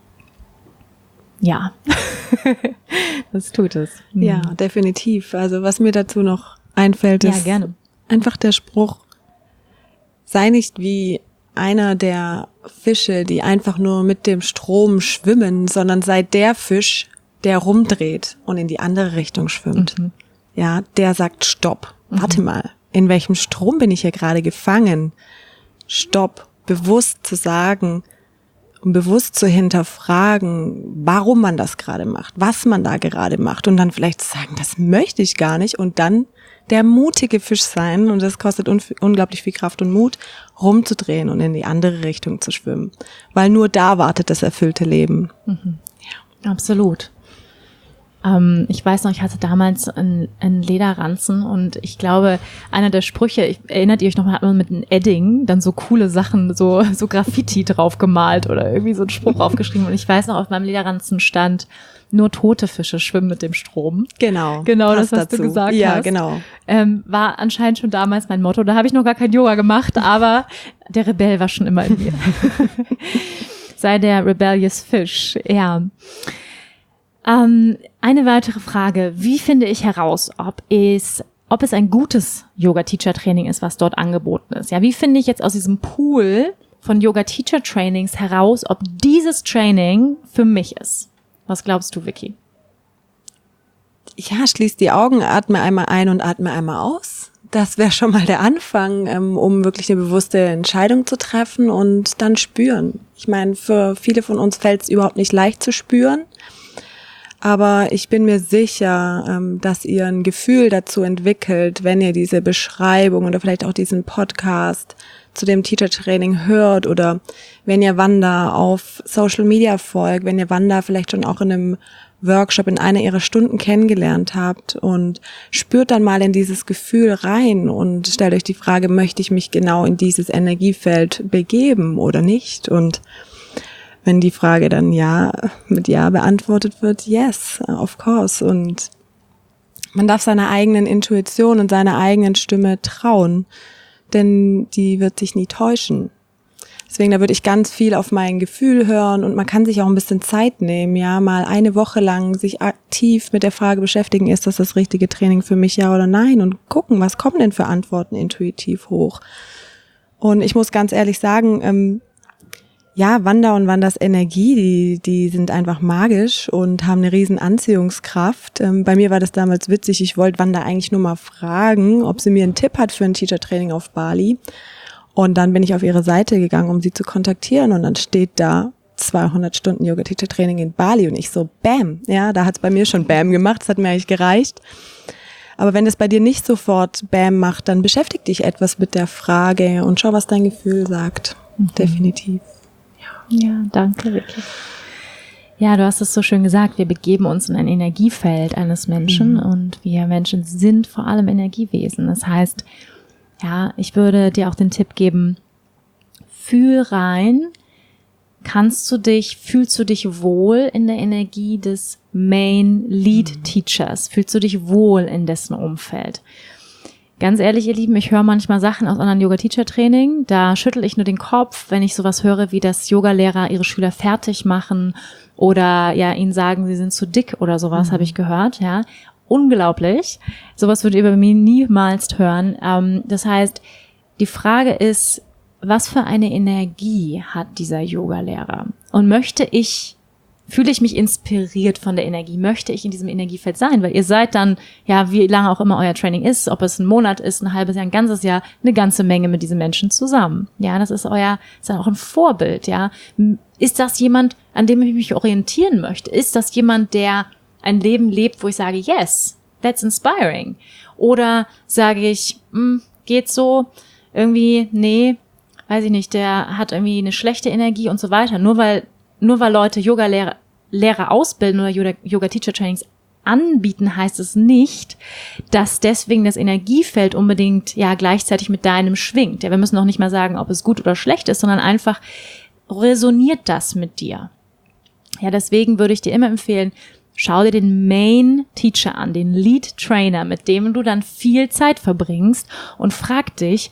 Ja, das tut es. Ja, definitiv. Also was mir dazu noch einfällt, ist gerne. Einfach der Spruch, sei nicht wie einer der Fische, die einfach nur mit dem Strom schwimmen, sondern sei der Fisch, der rumdreht und in die andere Richtung schwimmt. Mhm. Ja, der sagt Stopp. Warte mal, in welchem Strom bin ich hier gerade gefangen? Stopp. Bewusst zu sagen, um bewusst zu hinterfragen, warum man das gerade macht, was man da gerade macht und dann vielleicht zu sagen, das möchte ich gar nicht und dann der mutige Fisch sein, und das kostet unglaublich viel Kraft und Mut, rumzudrehen und in die andere Richtung zu schwimmen, weil nur da wartet das erfüllte Leben. Mhm. Ja. Absolut. Ich weiß noch, ich hatte damals einen Lederranzen und ich glaube, einer der Sprüche, erinnert ihr euch noch mal, hat man mit einem Edding dann so coole Sachen, so Graffiti drauf gemalt oder irgendwie so einen Spruch aufgeschrieben und ich weiß noch, auf meinem Lederranzen stand, nur tote Fische schwimmen mit dem Strom. Genau. Genau, das, was du gesagt hast. Ja, genau. War anscheinend schon damals mein Motto. Da habe ich noch gar kein Yoga gemacht, aber der Rebell war schon immer in mir. Sei der rebellious Fish, ja. Eine weitere Frage. Wie finde ich heraus, ob es ein gutes Yoga-Teacher-Training ist, was dort angeboten ist? Ja, wie finde ich jetzt aus diesem Pool von Yoga-Teacher-Trainings heraus, ob dieses Training für mich ist? Was glaubst du, Vicky? Ja, schließ die Augen, atme einmal ein und atme einmal aus. Das wäre schon mal der Anfang, um wirklich eine bewusste Entscheidung zu treffen und dann spüren. Ich meine, für viele von uns fällt es überhaupt nicht leicht zu spüren. Aber ich bin mir sicher, dass ihr ein Gefühl dazu entwickelt, wenn ihr diese Beschreibung oder vielleicht auch diesen Podcast zu dem Teacher-Training hört oder wenn ihr Wanda auf Social Media folgt, wenn ihr Wanda vielleicht schon auch in einem Workshop in einer ihrer Stunden kennengelernt habt und spürt dann mal in dieses Gefühl rein und stellt euch die Frage, möchte ich mich genau in dieses Energiefeld begeben oder nicht? Und wenn die Frage dann mit Ja beantwortet wird, yes, of course. Und man darf seiner eigenen Intuition und seiner eigenen Stimme trauen, denn die wird sich nie täuschen. Deswegen, da würde ich ganz viel auf mein Gefühl hören und man kann sich auch ein bisschen Zeit nehmen, ja, mal eine Woche lang sich aktiv mit der Frage beschäftigen, ist das richtige Training für mich, ja oder nein? Und gucken, was kommen denn für Antworten intuitiv hoch? Und ich muss ganz ehrlich sagen, Ja, Wanda und Wandas Energie, die sind einfach magisch und haben eine riesen Anziehungskraft. Bei mir war das damals witzig. Ich wollte Wanda eigentlich nur mal fragen, ob sie mir einen Tipp hat für ein Teacher-Training auf Bali. Und dann bin ich auf ihre Seite gegangen, um sie zu kontaktieren. Und dann steht da 200 Stunden Yoga-Teacher-Training in Bali. Und ich so, bam. Ja, da hat's bei mir schon bam gemacht. Das hat mir eigentlich gereicht. Aber wenn es bei dir nicht sofort bam macht, dann beschäftig dich etwas mit der Frage und schau, was dein Gefühl sagt. Definitiv. Ja, danke, wirklich. Ja, du hast es so schön gesagt, wir begeben uns in ein Energiefeld eines Menschen und wir Menschen sind vor allem Energiewesen. Das heißt, ja, ich würde dir auch den Tipp geben, fühl rein, fühlst du dich wohl in der Energie des Main Lead Teachers? Fühlst du dich wohl in dessen Umfeld? Ganz ehrlich, ihr Lieben, ich höre manchmal Sachen aus anderen Yoga-Teacher-Training, da schüttel ich nur den Kopf, wenn ich sowas höre, wie dass Yogalehrer ihre Schüler fertig machen oder ja ihnen sagen, sie sind zu dick oder sowas, habe ich gehört, ja. Unglaublich. Sowas würdet ihr bei mir niemals hören. Das heißt, die Frage ist, was für eine Energie hat dieser Yogalehrer? Und fühle ich mich inspiriert von der Energie? Möchte ich in diesem Energiefeld sein? Weil ihr seid dann, ja, wie lange auch immer euer Training ist, ob es ein Monat ist, ein halbes Jahr, ein ganzes Jahr, eine ganze Menge mit diesen Menschen zusammen. Ja, das ist dann auch ein Vorbild, ja. Ist das jemand, an dem ich mich orientieren möchte? Ist das jemand, der ein Leben lebt, wo ich sage, yes, that's inspiring? Oder sage ich, geht so, irgendwie, nee, weiß ich nicht, der hat irgendwie eine schlechte Energie und so weiter. Nur weil Leute Yoga-Lehrer ausbilden oder Yoga-Teacher-Trainings anbieten, heißt es nicht, dass deswegen das Energiefeld unbedingt ja gleichzeitig mit deinem schwingt. Ja, wir müssen noch nicht mal sagen, ob es gut oder schlecht ist, sondern einfach resoniert das mit dir. Ja, deswegen würde ich dir immer empfehlen, schau dir den Main Teacher an, den Lead Trainer, mit dem du dann viel Zeit verbringst und frag dich,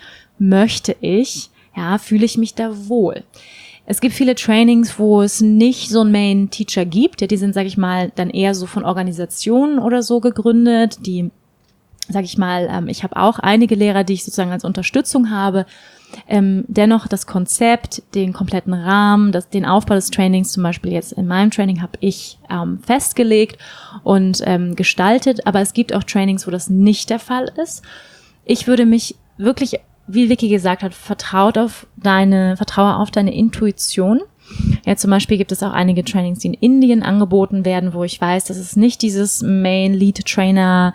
fühle ich mich da wohl? Es gibt viele Trainings, wo es nicht so einen Main Teacher gibt. Ja, die sind, sag ich mal, dann eher so von Organisationen oder so gegründet. Die, sag ich mal, ich habe auch einige Lehrer, die ich sozusagen als Unterstützung habe. Dennoch das Konzept, den kompletten Rahmen, den Aufbau des Trainings, zum Beispiel jetzt in meinem Training, habe ich festgelegt und gestaltet. Aber es gibt auch Trainings, wo das nicht der Fall ist. Ich würde mich wirklich, wie Vicky gesagt hat, vertraue auf deine Intuition. Ja, zum Beispiel gibt es auch einige Trainings, die in Indien angeboten werden, wo ich weiß, dass es nicht dieses Main Lead Trainer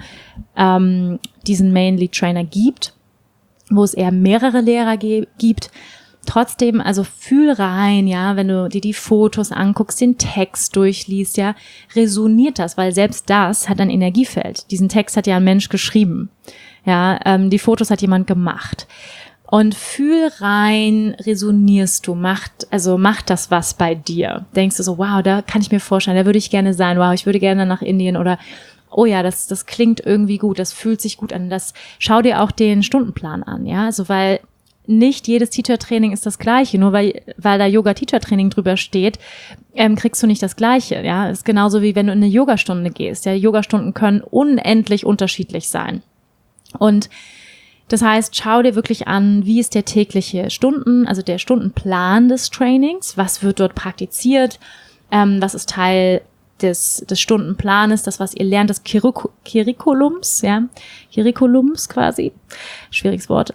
gibt, wo es eher mehrere Lehrer gibt. Trotzdem, also fühl rein, ja, wenn du dir die Fotos anguckst, den Text durchliest, ja, resoniert das, weil selbst das hat ein Energiefeld. Diesen Text hat ja ein Mensch geschrieben. Ja, die Fotos hat jemand gemacht. Und fühl rein, resonierst du, macht das was bei dir? Denkst du so, wow, da kann ich mir vorstellen, da würde ich gerne sein, wow, ich würde gerne nach Indien oder, oh ja, das klingt irgendwie gut, das fühlt sich gut an, schau dir auch den Stundenplan an, ja, also weil nicht jedes Teacher-Training ist das Gleiche, nur weil da Yoga-Teacher-Training drüber steht, kriegst du nicht das Gleiche, ja, ist genauso wie wenn du in eine Yogastunde gehst, ja, Yogastunden können unendlich unterschiedlich sein. Und das heißt, schau dir wirklich an, wie ist der tägliche der Stundenplan des Trainings, was wird dort praktiziert, was ist Teil des Stundenplanes, das, was ihr lernt, des Curriculums, ja, Curriculums quasi, schwieriges Wort,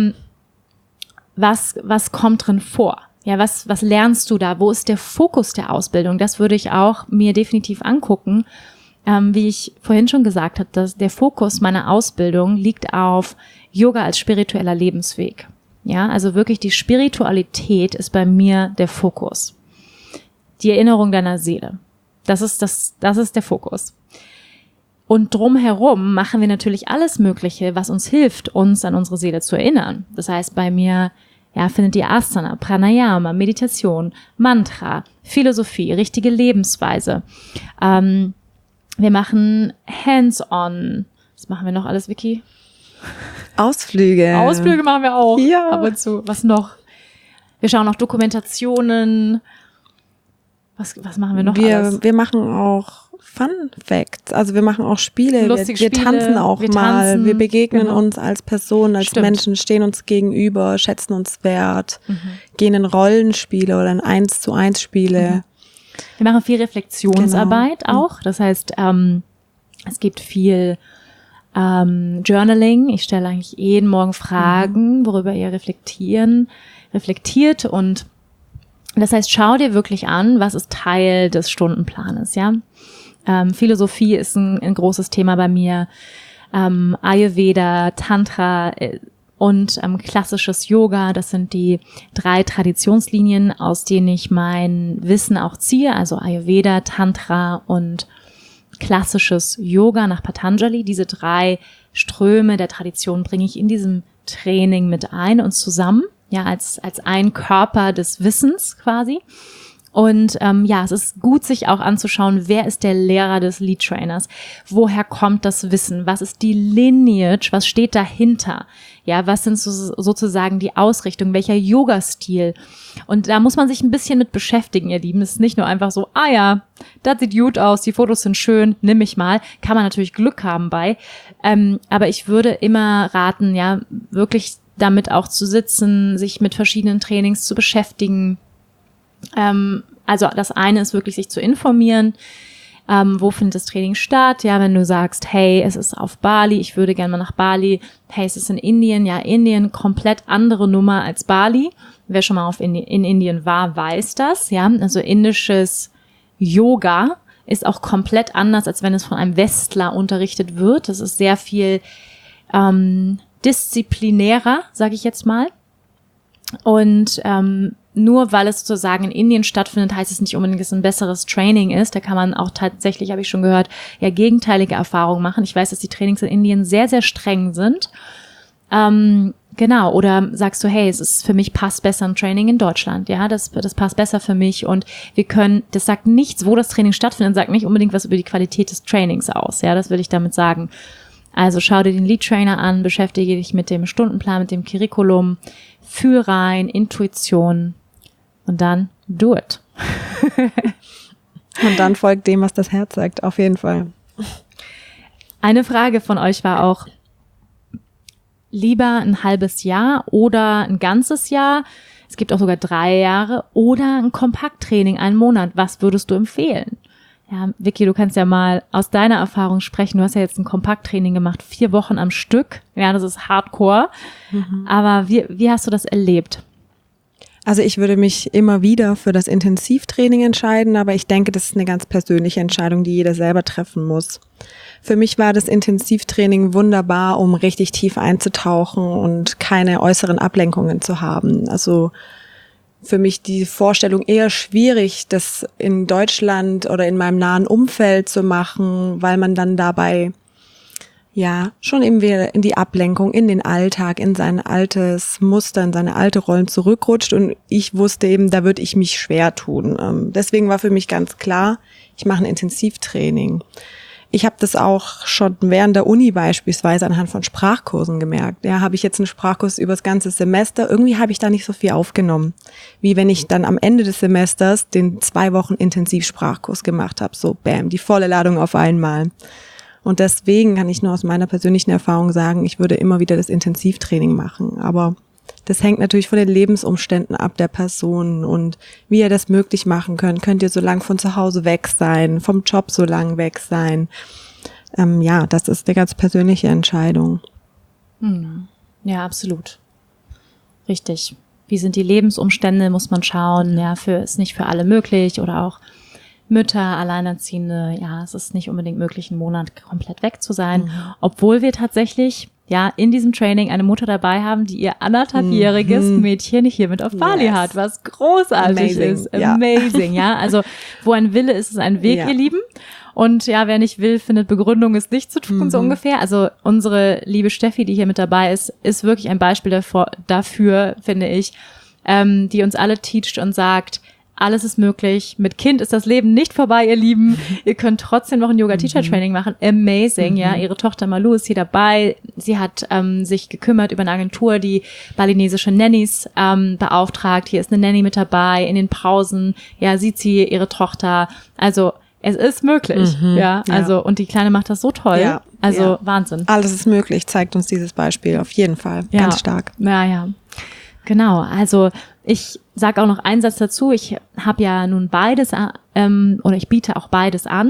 was kommt drin vor? Ja, was lernst du da? Wo ist der Fokus der Ausbildung? Das würde ich auch mir definitiv angucken. Wie ich vorhin schon gesagt habe, dass der Fokus meiner Ausbildung liegt auf Yoga als spiritueller Lebensweg. Ja, also wirklich die Spiritualität ist bei mir der Fokus. Die Erinnerung deiner Seele. Das ist der Fokus. Und drumherum machen wir natürlich alles Mögliche, was uns hilft, uns an unsere Seele zu erinnern. Das heißt, bei mir, ja, findet ihr Asana, Pranayama, Meditation, Mantra, Philosophie, richtige Lebensweise. Wir machen Hands-on. Was machen wir noch alles, Vicky? Ausflüge. Ausflüge machen wir auch. Ja. Ab und zu. Was noch? Wir schauen noch Dokumentationen. Was machen wir noch alles? Wir machen auch Fun Facts. Also wir machen auch Spiele, wir tanzen auch mal, wir begegnen uns als Person, als Menschen, stehen uns gegenüber, schätzen uns wert, gehen in Rollenspiele oder in 1:1 Spiele. Wir machen viel Reflexionsarbeit auch. Das heißt, es gibt viel Journaling. Ich stelle eigentlich jeden Morgen Fragen, worüber ihr reflektiert, und das heißt, schau dir wirklich an, was ist Teil des Stundenplanes, ja. Philosophie ist ein großes Thema bei mir. Ayurveda, Tantra und klassisches Yoga, das sind die 3 Traditionslinien, aus denen ich mein Wissen auch ziehe, also Ayurveda, Tantra und klassisches Yoga nach Patanjali. Diese 3 Ströme der Tradition bringe ich in diesem Training mit ein und zusammen, ja, als ein Körper des Wissens quasi. Und es ist gut, sich auch anzuschauen, wer ist der Lehrer des Lead Trainers? Woher kommt das Wissen? Was ist die Lineage? Was steht dahinter? Ja, was sind sozusagen die Ausrichtung? Welcher Yoga-Stil? Und da muss man sich ein bisschen mit beschäftigen, ihr Lieben. Es ist nicht nur einfach so, das sieht gut aus, die Fotos sind schön, nimm mich mal. Kann man natürlich Glück haben bei. Aber ich würde immer raten, ja, wirklich damit auch zu sitzen, sich mit verschiedenen Trainings zu beschäftigen. Also das eine ist wirklich, sich zu informieren, wo findet das Training statt, ja, wenn du sagst, hey, es ist auf Bali, ich würde gerne mal nach Bali, hey, es ist in Indien, ja, Indien, komplett andere Nummer als Bali, wer schon mal in Indien war, weiß das, ja, also indisches Yoga ist auch komplett anders, als wenn es von einem Westler unterrichtet wird, das ist sehr viel disziplinärer, sage ich jetzt mal, und nur weil es sozusagen in Indien stattfindet, heißt es nicht unbedingt, dass es ein besseres Training ist. Da kann man auch tatsächlich, habe ich schon gehört, ja, gegenteilige Erfahrungen machen. Ich weiß, dass die Trainings in Indien sehr, sehr streng sind. Genau, oder sagst du, hey, für mich passt besser ein Training in Deutschland. Ja, das passt besser für mich, und das sagt nichts, wo das Training stattfindet, sagt nicht unbedingt was über die Qualität des Trainings aus. Ja, das will ich damit sagen. Also schau dir den Lead Trainer an, beschäftige dich mit dem Stundenplan, mit dem Curriculum, fühl rein, Intuition. Und dann do it. Und dann folgt dem, was das Herz sagt, auf jeden Fall. Eine Frage von euch war auch, lieber ein halbes Jahr oder ein ganzes Jahr? Es gibt auch sogar 3 Jahre oder ein Kompakttraining, 1 Monat. Was würdest du empfehlen? Ja, Vicky, du kannst ja mal aus deiner Erfahrung sprechen. Du hast ja jetzt ein Kompakttraining gemacht, 4 Wochen am Stück. Ja, das ist Hardcore. Aber wie hast du das erlebt? Also ich würde mich immer wieder für das Intensivtraining entscheiden, aber ich denke, das ist eine ganz persönliche Entscheidung, die jeder selber treffen muss. Für mich war das Intensivtraining wunderbar, um richtig tief einzutauchen und keine äußeren Ablenkungen zu haben. Also für mich die Vorstellung eher schwierig, das in Deutschland oder in meinem nahen Umfeld zu machen, weil man dann dabei ja schon eben wieder in die Ablenkung, in den Alltag, in sein altes Muster, in seine alte Rollen zurückrutscht, und ich wusste eben, da würde ich mich schwer tun. Deswegen war für mich ganz klar, ich mache ein Intensivtraining. Ich habe das auch schon während der Uni beispielsweise anhand von Sprachkursen gemerkt. Ja, habe ich jetzt einen Sprachkurs über das ganze Semester, irgendwie habe ich da nicht so viel aufgenommen, wie wenn ich dann am Ende des Semesters den 2 Wochen Intensivsprachkurs gemacht habe. So, bam, die volle Ladung auf einmal. Und deswegen kann ich nur aus meiner persönlichen Erfahrung sagen, ich würde immer wieder das Intensivtraining machen. Aber das hängt natürlich von den Lebensumständen ab der Person und wie ihr das möglich machen könnt. Könnt ihr so lang von zu Hause weg sein, vom Job so lang weg sein? Ja, das ist eine ganz persönliche Entscheidung. Ja, absolut. Richtig. Wie sind die Lebensumstände, muss man schauen. Ja, ist nicht für alle möglich, oder auch Mütter, Alleinerziehende, ja, es ist nicht unbedingt möglich, einen Monat komplett weg zu sein, obwohl wir tatsächlich ja in diesem Training eine Mutter dabei haben, die ihr 1,5-jähriges Mädchen hier mit auf Bali hat, was großartig ist. Amazing, ja. Also wo ein Wille ist, ist ein Weg, ihr Lieben. Und ja, wer nicht will, findet Begründung, ist nicht zu tun, so ungefähr. Also unsere liebe Steffi, die hier mit dabei ist wirklich ein Beispiel dafür, finde ich, die uns alle teacht und sagt, alles ist möglich. Mit Kind ist das Leben nicht vorbei, ihr Lieben. Ihr könnt trotzdem noch ein Yoga-Teacher-Training machen. Amazing, ja. Ihre Tochter Malu ist hier dabei. Sie hat sich gekümmert über eine Agentur, die balinesische Nannies beauftragt. Hier ist eine Nanny mit dabei. In den Pausen, ja, sieht sie ihre Tochter. Also es ist möglich. Ja, also, und die Kleine macht das so toll. Ja, also, Wahnsinn. Alles ist möglich, zeigt uns dieses Beispiel auf jeden Fall. Ganz stark. Ja. Genau, also ich sage auch noch einen Satz dazu. Ich habe ja nun beides, oder ich biete auch beides an.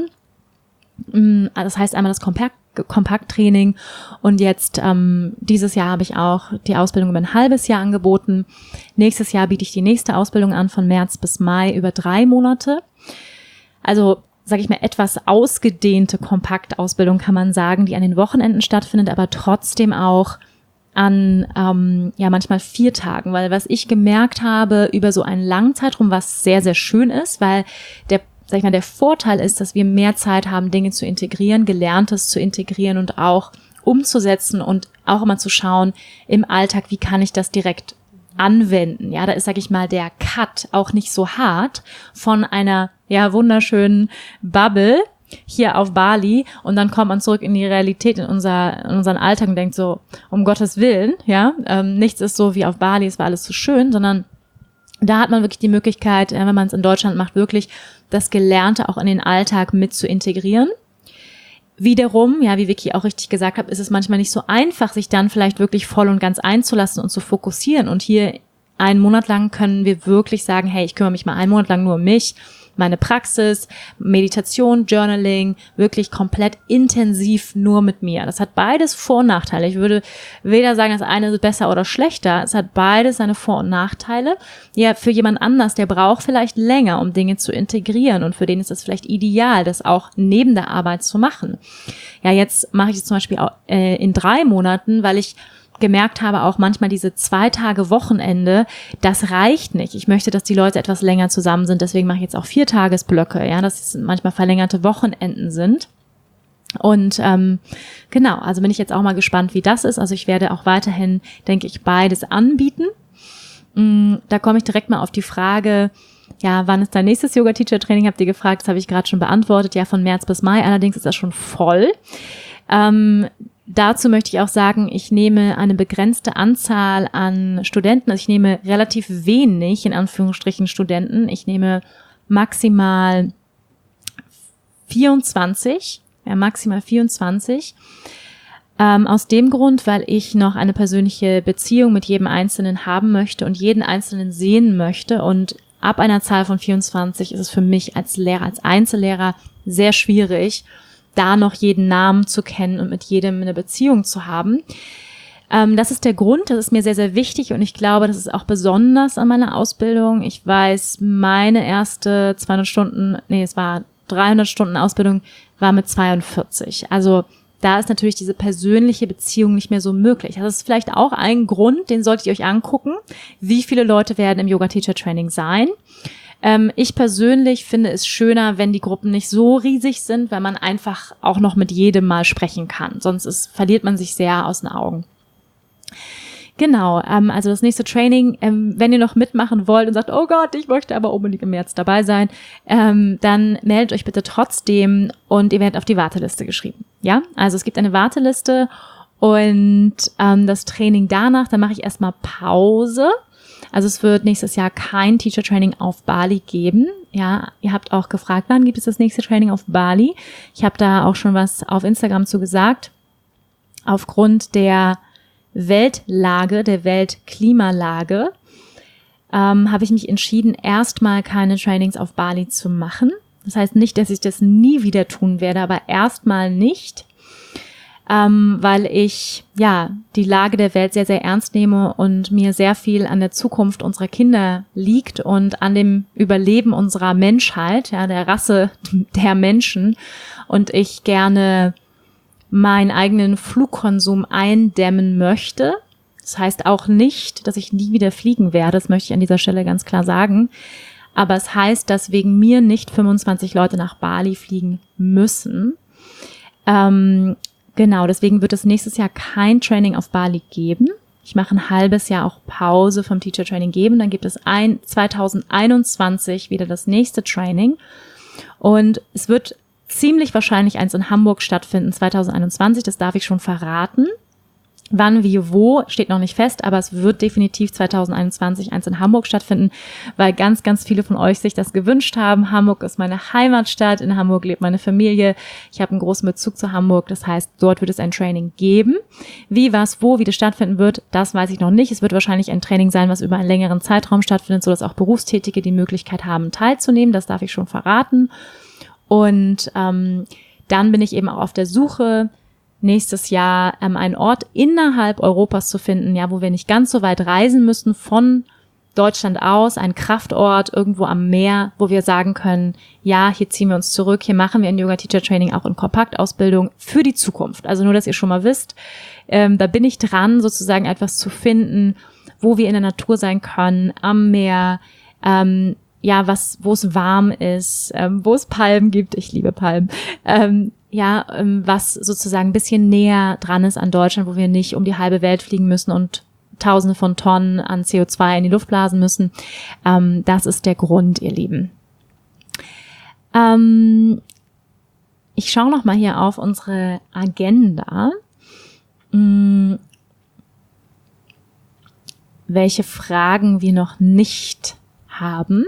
Das heißt einmal das Kompakttraining und jetzt dieses Jahr habe ich auch die Ausbildung über ein halbes Jahr angeboten. Nächstes Jahr biete ich die nächste Ausbildung an von März bis Mai über 3 Monate. Also sage ich mal, etwas ausgedehnte Kompaktausbildung kann man sagen, die an den Wochenenden stattfindet, aber trotzdem auch an manchmal 4 Tagen, weil was ich gemerkt habe über so einen langen Zeitraum, was sehr, sehr schön ist, weil der Vorteil ist, dass wir mehr Zeit haben, Dinge zu integrieren, Gelerntes zu integrieren und auch umzusetzen und auch immer zu schauen im Alltag, wie kann ich das direkt anwenden. Ja, da ist, sag ich mal, der Cut auch nicht so hart von einer wunderschönen Bubble hier auf Bali und dann kommt man zurück in die Realität, in unseren Alltag und denkt so, um Gottes Willen, nichts ist so wie auf Bali, es war alles so schön, sondern da hat man wirklich die Möglichkeit, wenn man es in Deutschland macht, wirklich das Gelernte auch in den Alltag mit zu integrieren. Wiederum, wie Vicky auch richtig gesagt hat, ist es manchmal nicht so einfach, sich dann vielleicht wirklich voll und ganz einzulassen und zu fokussieren. Und hier 1 Monat lang können wir wirklich sagen, hey, ich kümmere mich mal 1 Monat lang nur um mich, meine Praxis, Meditation, Journaling, wirklich komplett intensiv nur mit mir. Das hat beides Vor- und Nachteile. Ich würde weder sagen, das eine ist besser oder schlechter. Es hat beides seine Vor- und Nachteile. Ja, für jemand anders, der braucht vielleicht länger, um Dinge zu integrieren und für den ist es vielleicht ideal, das auch neben der Arbeit zu machen. Ja, jetzt mache ich es zum Beispiel auch, in 3 Monaten, weil ich gemerkt habe, auch manchmal diese 2 Tage Wochenende, das reicht nicht. Ich möchte, dass die Leute etwas länger zusammen sind, deswegen mache ich jetzt auch 4-Tagesblöcke, dass es manchmal verlängerte Wochenenden sind. Und genau, also bin ich jetzt auch mal gespannt, wie das ist. Also ich werde auch weiterhin, denke ich, beides anbieten. Da komme ich direkt mal auf die Frage, wann ist dein nächstes Yoga-Teacher-Training? Habt ihr gefragt, das habe ich gerade schon beantwortet. Ja, von März bis Mai, allerdings ist das schon voll. Dazu möchte ich auch sagen, ich nehme eine begrenzte Anzahl an Studenten, also ich nehme relativ wenig, in Anführungsstrichen, Studenten. Ich nehme maximal 24, maximal 24. Aus dem Grund, weil ich noch eine persönliche Beziehung mit jedem Einzelnen haben möchte und jeden Einzelnen sehen möchte. Und ab einer Zahl von 24 ist es für mich als Lehrer, als Einzellehrer sehr schwierig, da noch jeden Namen zu kennen und mit jedem eine Beziehung zu haben. Das ist der Grund, das ist mir sehr, sehr wichtig und ich glaube, das ist auch besonders an meiner Ausbildung. Ich weiß, meine erste 300 Stunden Ausbildung war mit 42. Also da ist natürlich diese persönliche Beziehung nicht mehr so möglich. Das ist vielleicht auch ein Grund, den solltet ihr euch angucken. Wie viele Leute werden im Yoga-Teacher-Training sein? Ich persönlich finde es schöner, wenn die Gruppen nicht so riesig sind, weil man einfach auch noch mit jedem mal sprechen kann. Sonst verliert man sich sehr aus den Augen. Genau, also das nächste Training, wenn ihr noch mitmachen wollt und sagt, oh Gott, ich möchte aber unbedingt im März dabei sein, dann meldet euch bitte trotzdem und ihr werdet auf die Warteliste geschrieben. Ja, also es gibt eine Warteliste und das Training danach, dann mache ich erstmal Pause. Also es wird nächstes Jahr kein Teacher-Training auf Bali geben. Ja, ihr habt auch gefragt, wann gibt es das nächste Training auf Bali? Ich habe da auch schon was auf Instagram zu gesagt. Aufgrund der Weltlage, der Weltklimalage, habe ich mich entschieden, erstmal keine Trainings auf Bali zu machen. Das heißt nicht, dass ich das nie wieder tun werde, aber erstmal nicht. Weil ich die Lage der Welt sehr, sehr ernst nehme und mir sehr viel an der Zukunft unserer Kinder liegt und an dem Überleben unserer Menschheit, der Rasse der Menschen und ich gerne meinen eigenen Flugkonsum eindämmen möchte. Das heißt auch nicht, dass ich nie wieder fliegen werde, das möchte ich an dieser Stelle ganz klar sagen. Aber es heißt, dass wegen mir nicht 25 Leute nach Bali fliegen müssen. Genau, deswegen wird es nächstes Jahr kein Training auf Bali geben. Ich mache ein halbes Jahr auch Pause vom Teacher Training geben. Dann gibt es 2021 wieder das nächste Training. Und es wird ziemlich wahrscheinlich eins in Hamburg stattfinden, 2021. Das darf ich schon verraten. Wann, wie, wo, steht noch nicht fest, aber es wird definitiv 2021 eins in Hamburg stattfinden, weil ganz, ganz viele von euch sich das gewünscht haben. Hamburg ist meine Heimatstadt, in Hamburg lebt meine Familie. Ich habe einen großen Bezug zu Hamburg, das heißt, dort wird es ein Training geben. Wie, was, wo, wie das stattfinden wird, das weiß ich noch nicht. Es wird wahrscheinlich ein Training sein, was über einen längeren Zeitraum stattfindet, sodass auch Berufstätige die Möglichkeit haben, teilzunehmen. Das darf ich schon verraten. Und dann bin ich eben auch auf der Suche, nächstes Jahr einen Ort innerhalb Europas zu finden, ja, wo wir nicht ganz so weit reisen müssen von Deutschland aus, ein Kraftort irgendwo am Meer, wo wir sagen können, ja, hier ziehen wir uns zurück, hier machen wir ein Yoga-Teacher-Training auch in Kompaktausbildung für die Zukunft. Also nur, dass ihr schon mal wisst, da bin ich dran, sozusagen etwas zu finden, wo wir in der Natur sein können, am Meer, ja, wo es warm ist, wo es Palmen gibt, ich liebe Palmen, was sozusagen ein bisschen näher dran ist an Deutschland, wo wir nicht um die halbe Welt fliegen müssen und Tausende von Tonnen an CO2 in die Luft blasen müssen. Das ist der Grund, ihr Lieben. Ich schaue noch mal hier auf unsere Agenda. Welche Fragen wir noch nicht haben.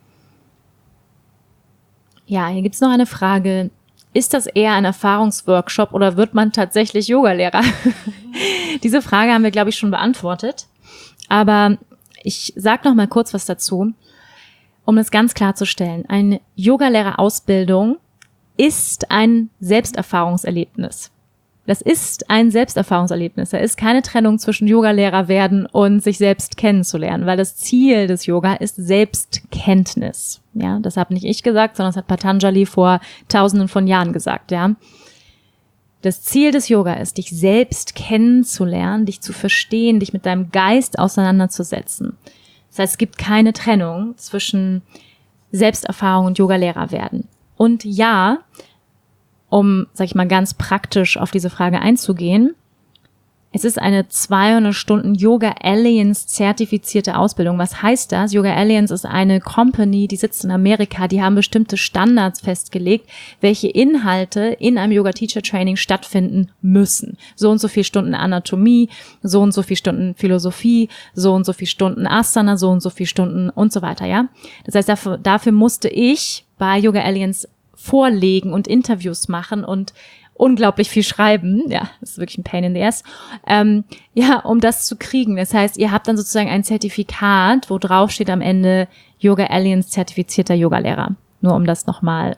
Ja, hier gibt's noch eine Frage. Ist das eher ein Erfahrungsworkshop oder wird man tatsächlich Yogalehrer? Diese Frage haben wir, glaube ich, schon beantwortet. Aber ich sage noch mal kurz was dazu, um es ganz klarzustellen. Eine Yogalehrerausbildung ist ein Selbsterfahrungserlebnis. Das ist ein Selbsterfahrungserlebnis. Da ist keine Trennung zwischen Yogalehrer werden und sich selbst kennenzulernen, weil das Ziel des Yoga ist Selbstkenntnis. Ja, das habe nicht ich gesagt, sondern das hat Patanjali vor Tausenden von Jahren gesagt, ja. Das Ziel des Yoga ist, dich selbst kennenzulernen, dich zu verstehen, dich mit deinem Geist auseinanderzusetzen. Das heißt, es gibt keine Trennung zwischen Selbsterfahrung und Yogalehrer werden. Und ja, um, sag ich mal, ganz praktisch auf diese Frage einzugehen, es ist eine 200 Stunden Yoga Alliance zertifizierte Ausbildung. Was heißt das? Yoga Alliance ist eine Company, die sitzt in Amerika, die haben bestimmte Standards festgelegt, welche Inhalte in einem Yoga Teacher Training stattfinden müssen. So und so viele Stunden Anatomie, so und so viele Stunden Philosophie, so und so viele Stunden Asana, so und so viele Stunden und so weiter, ja. Das heißt, dafür musste ich bei Yoga Alliance vorlegen und Interviews machen und unglaublich viel schreiben. Ja, das ist wirklich ein Pain in the ass. Um das zu kriegen. Das heißt, ihr habt dann sozusagen ein Zertifikat, wo drauf steht am Ende Yoga Alliance zertifizierter Yogalehrer. Nur um das nochmal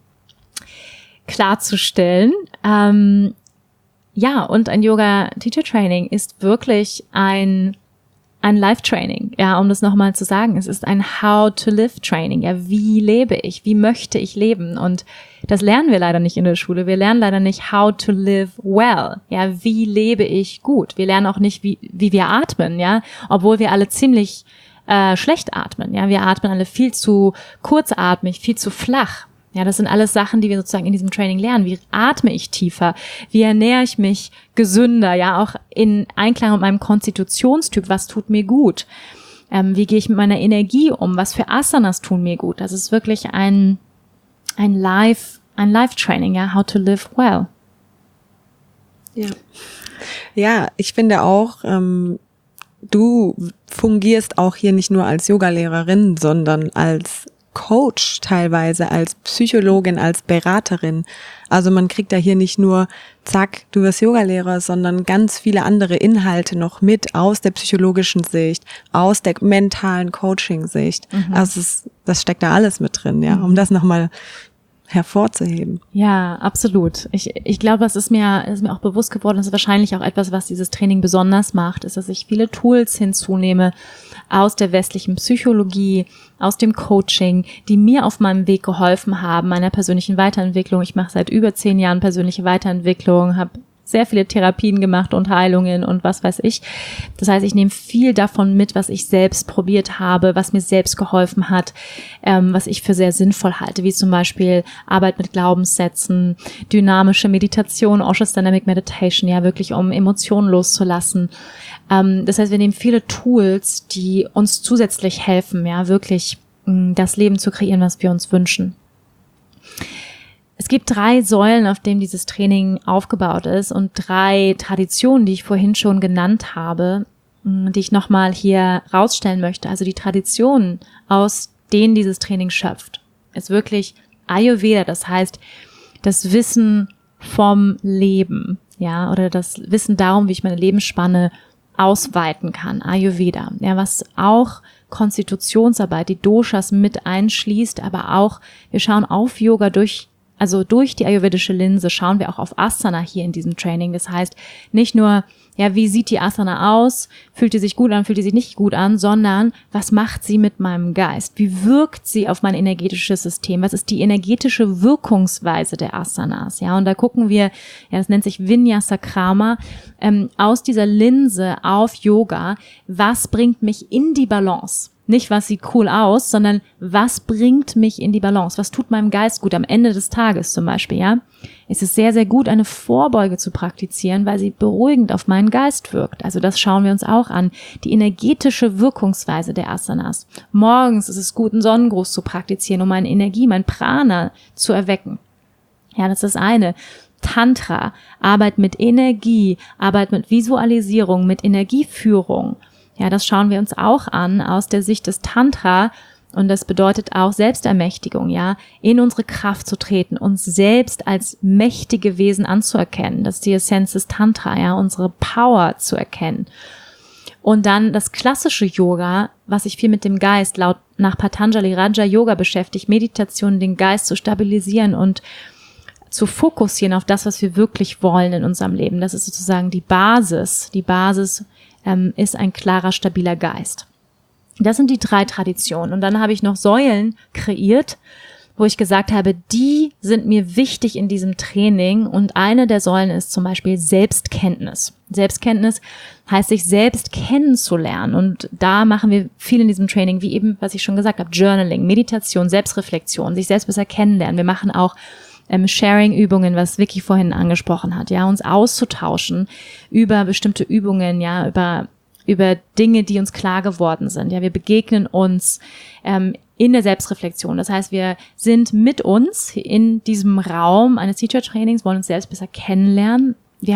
klarzustellen. Und ein Yoga Teacher Training ist wirklich ein Life-Training, ja, um das nochmal zu sagen. Es ist ein How-to-Live-Training. Ja, wie lebe ich? Wie möchte ich leben? Und das lernen wir leider nicht in der Schule. Wir lernen leider nicht how to live well. Ja, wie lebe ich gut? Wir lernen auch nicht, wie wir atmen, ja, obwohl wir alle ziemlich schlecht atmen. Ja, wir atmen alle viel zu kurzatmig, viel zu flach. Ja, das sind alles Sachen, die wir sozusagen in diesem Training lernen. Wie atme ich tiefer? Wie ernähre ich mich gesünder? Ja, auch in Einklang mit meinem Konstitutionstyp. Was tut mir gut? Wie gehe ich mit meiner Energie um? Was für Asanas tun mir gut? Das ist wirklich ein Life-Training, ja, how to live well. Ja, ich finde auch, du fungierst auch hier nicht nur als Yogalehrerin, sondern als Coach teilweise, als Psychologin, als Beraterin. Also man kriegt da hier nicht nur, zack, du wirst Yogalehrer, sondern ganz viele andere Inhalte noch mit aus der psychologischen Sicht, aus der mentalen Coaching-Sicht. Also das steckt da alles mit drin, ja, um das nochmal hervorzuheben. Ja, absolut. Ich glaube, es ist mir auch bewusst geworden, das ist wahrscheinlich auch etwas, was dieses Training besonders macht, ist, dass ich viele Tools hinzunehme aus der westlichen Psychologie, aus dem Coaching, die mir auf meinem Weg geholfen haben, meiner persönlichen Weiterentwicklung. Ich mache seit über 10 Jahren persönliche Weiterentwicklung, habe sehr viele Therapien gemacht und Heilungen und was weiß ich. Das heißt, ich nehme viel davon mit, was ich selbst probiert habe, was mir selbst geholfen hat, was ich für sehr sinnvoll halte, wie zum Beispiel Arbeit mit Glaubenssätzen, dynamische Meditation, Osho's Dynamic Meditation, ja, wirklich um Emotionen loszulassen. Das heißt, wir nehmen viele Tools, die uns zusätzlich helfen, ja, wirklich das Leben zu kreieren, was wir uns wünschen. Es gibt 3 Säulen, auf denen dieses Training aufgebaut ist und 3 Traditionen, die ich vorhin schon genannt habe, die ich nochmal hier rausstellen möchte. Also die Traditionen, aus denen dieses Training schöpft, ist wirklich Ayurveda, das heißt das Wissen vom Leben, ja, oder das Wissen darum, wie ich meine Lebensspanne ausweiten kann, Ayurveda, ja, was auch Konstitutionsarbeit, die Doshas mit einschließt, aber auch, wir schauen auf Yoga durch die ayurvedische Linse schauen wir auch auf Asana hier in diesem Training. Das heißt, nicht nur, ja, wie sieht die Asana aus? Fühlt die sich gut an, fühlt die sich nicht gut an, sondern was macht sie mit meinem Geist? Wie wirkt sie auf mein energetisches System? Was ist die energetische Wirkungsweise der Asanas? Ja, und da gucken wir, ja, das nennt sich Vinyasa Krama, aus dieser Linse auf Yoga, was bringt mich in die Balance? Nicht, was sieht cool aus, sondern was bringt mich in die Balance? Was tut meinem Geist gut am Ende des Tages zum Beispiel, ja? Es ist sehr, sehr gut, eine Vorbeuge zu praktizieren, weil sie beruhigend auf meinen Geist wirkt. Also das schauen wir uns auch an. Die energetische Wirkungsweise der Asanas. Morgens ist es gut, einen Sonnengruß zu praktizieren, um meine Energie, mein Prana zu erwecken. Ja, das ist das eine. Tantra, Arbeit mit Energie, Arbeit mit Visualisierung, mit Energieführung. Ja, das schauen wir uns auch an aus der Sicht des Tantra und das bedeutet auch Selbstermächtigung, ja, in unsere Kraft zu treten, uns selbst als mächtige Wesen anzuerkennen. Das ist die Essenz des Tantra, ja, unsere Power zu erkennen. Und dann das klassische Yoga, was sich viel mit dem Geist nach Patanjali Raja Yoga beschäftigt, Meditation, den Geist zu stabilisieren und zu fokussieren auf das, was wir wirklich wollen in unserem Leben. Das ist sozusagen die Basis. Die Basis ist ein klarer, stabiler Geist. Das sind die 3 Traditionen. Und dann habe ich noch Säulen kreiert, wo ich gesagt habe, die sind mir wichtig in diesem Training. Und eine der Säulen ist zum Beispiel Selbstkenntnis. Selbstkenntnis heißt, sich selbst kennenzulernen. Und da machen wir viel in diesem Training, wie eben, was ich schon gesagt habe, Journaling, Meditation, Selbstreflexion, sich selbst besser kennenlernen. Wir machen auch Sharing-Übungen, was Vicky vorhin angesprochen hat, ja, uns auszutauschen über bestimmte Übungen, ja, über Dinge, die uns klar geworden sind, ja, wir begegnen uns in der Selbstreflexion, das heißt, wir sind mit uns in diesem Raum eines Teacher-Trainings, wollen uns selbst besser kennenlernen,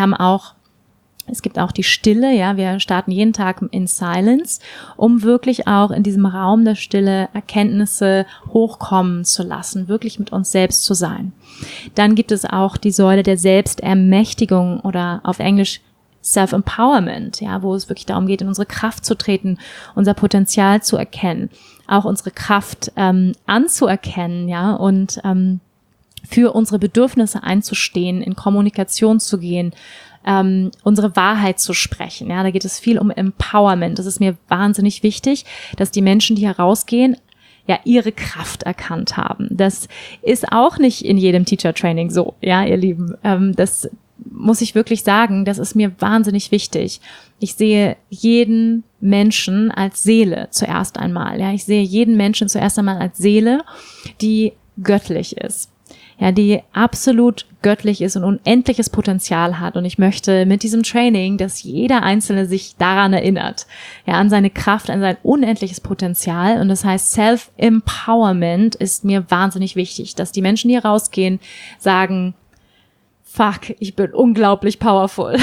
es gibt auch die Stille, ja, wir starten jeden Tag in Silence, um wirklich auch in diesem Raum der Stille Erkenntnisse hochkommen zu lassen, wirklich mit uns selbst zu sein. Dann gibt es auch die Säule der Selbstermächtigung oder auf Englisch Self-Empowerment, ja, wo es wirklich darum geht, in unsere Kraft zu treten, unser Potenzial zu erkennen, auch unsere Kraft anzuerkennen, ja, und für unsere Bedürfnisse einzustehen, in Kommunikation zu gehen, unsere Wahrheit zu sprechen. Ja, da geht es viel um Empowerment. Das ist mir wahnsinnig wichtig, dass die Menschen, die herausgehen, ja, ihre Kraft erkannt haben. Das ist auch nicht in jedem Teacher-Training so, ja, ihr Lieben. Das muss ich wirklich sagen, das ist mir wahnsinnig wichtig. Ich sehe jeden Menschen als Seele zuerst einmal. Ja, ich sehe jeden Menschen zuerst einmal als Seele, die göttlich ist. Ja, die absolut göttlich ist und unendliches Potenzial hat. Und ich möchte mit diesem Training, dass jeder Einzelne sich daran erinnert, ja, an seine Kraft, an sein unendliches Potenzial. Und das heißt, Self-Empowerment ist mir wahnsinnig wichtig, dass die Menschen, die hier rausgehen, sagen, fuck, ich bin unglaublich powerful.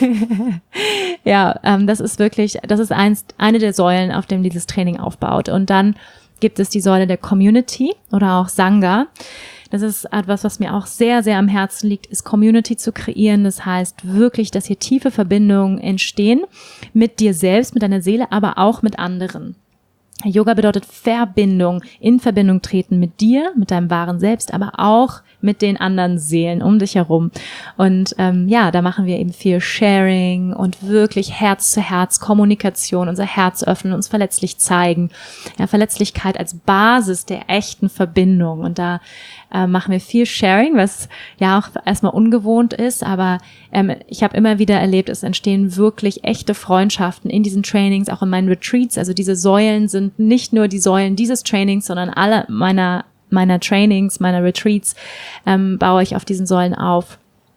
Ja, das ist eine der Säulen, auf dem dieses Training aufbaut. Und dann gibt es die Säule der Community oder auch Sangha. Das ist etwas, was mir auch sehr, sehr am Herzen liegt, ist Community zu kreieren. Das heißt wirklich, dass hier tiefe Verbindungen entstehen mit dir selbst, mit deiner Seele, aber auch mit anderen. Yoga bedeutet Verbindung, in Verbindung treten mit dir, mit deinem wahren Selbst, aber auch mit den anderen Seelen um dich herum. Und ja, da machen wir eben viel Sharing und wirklich Herz zu Herz Kommunikation, unser Herz öffnen, uns verletzlich zeigen. Ja, Verletzlichkeit als Basis der echten Verbindung. Und da machen wir viel Sharing, was ja auch erstmal ungewohnt ist, aber ich habe immer wieder erlebt, es entstehen wirklich echte Freundschaften in diesen Trainings, auch in meinen Retreats. Also diese Säulen sind nicht nur die Säulen dieses Trainings, sondern alle meiner Trainings, meiner Retreats baue ich auf diesen Säulen auf.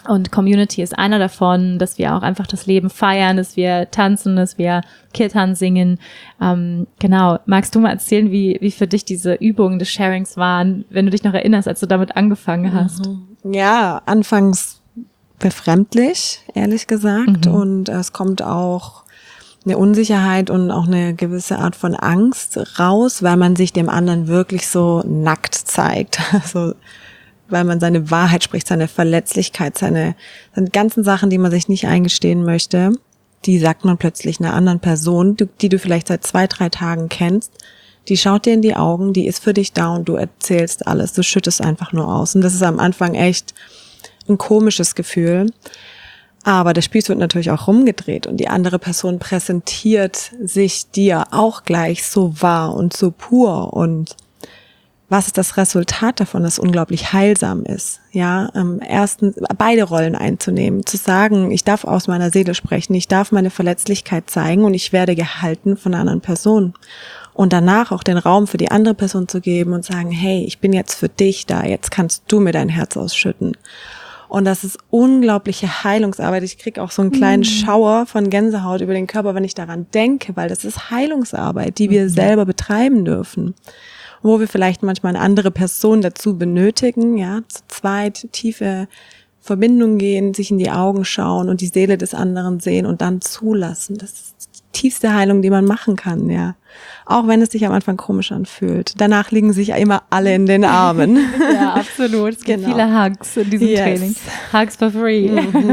Und Community ist einer davon, dass wir auch einfach das Leben feiern, dass wir tanzen, dass wir Kirtan singen. Genau. Magst du mal erzählen, wie für dich diese Übungen des Sharings waren, wenn du dich noch erinnerst, als du damit angefangen hast? Ja, anfangs befremdlich, ehrlich gesagt. Und es kommt auch eine Unsicherheit und auch eine gewisse Art von Angst raus, weil man sich dem anderen wirklich so nackt zeigt. Also weil man seine Wahrheit spricht, seine Verletzlichkeit, seine ganzen Sachen, die man sich nicht eingestehen möchte, die sagt man plötzlich einer anderen Person, die du vielleicht seit 2-3 Tagen kennst, die schaut dir in die Augen, die ist für dich da und du erzählst alles, du schüttest einfach nur aus. Und das ist am Anfang echt ein komisches Gefühl. Aber der Spieß wird natürlich auch rumgedreht und die andere Person präsentiert sich dir auch gleich so wahr und so pur. Und was ist das Resultat davon, das unglaublich heilsam ist? Ja, erstens beide Rollen einzunehmen, zu sagen, ich darf aus meiner Seele sprechen, ich darf meine Verletzlichkeit zeigen und ich werde gehalten von einer anderen Person. Und danach auch den Raum für die andere Person zu geben und sagen, hey, ich bin jetzt für dich da, jetzt kannst du mir dein Herz ausschütten. Und das ist unglaubliche Heilungsarbeit. Ich kriege auch so einen kleinen Schauer von Gänsehaut über den Körper, wenn ich daran denke, weil das ist Heilungsarbeit, die wir selber betreiben dürfen. Wo wir vielleicht manchmal eine andere Person dazu benötigen, ja, zu zweit tiefe Verbindung gehen, sich in die Augen schauen und die Seele des anderen sehen und dann zulassen. Das ist die tiefste Heilung, die man machen kann, ja. Auch wenn es sich am Anfang komisch anfühlt. Danach liegen sich ja immer alle in den Armen. Ja, absolut. Es gibt viele Hugs in diesem Training. Hugs for free.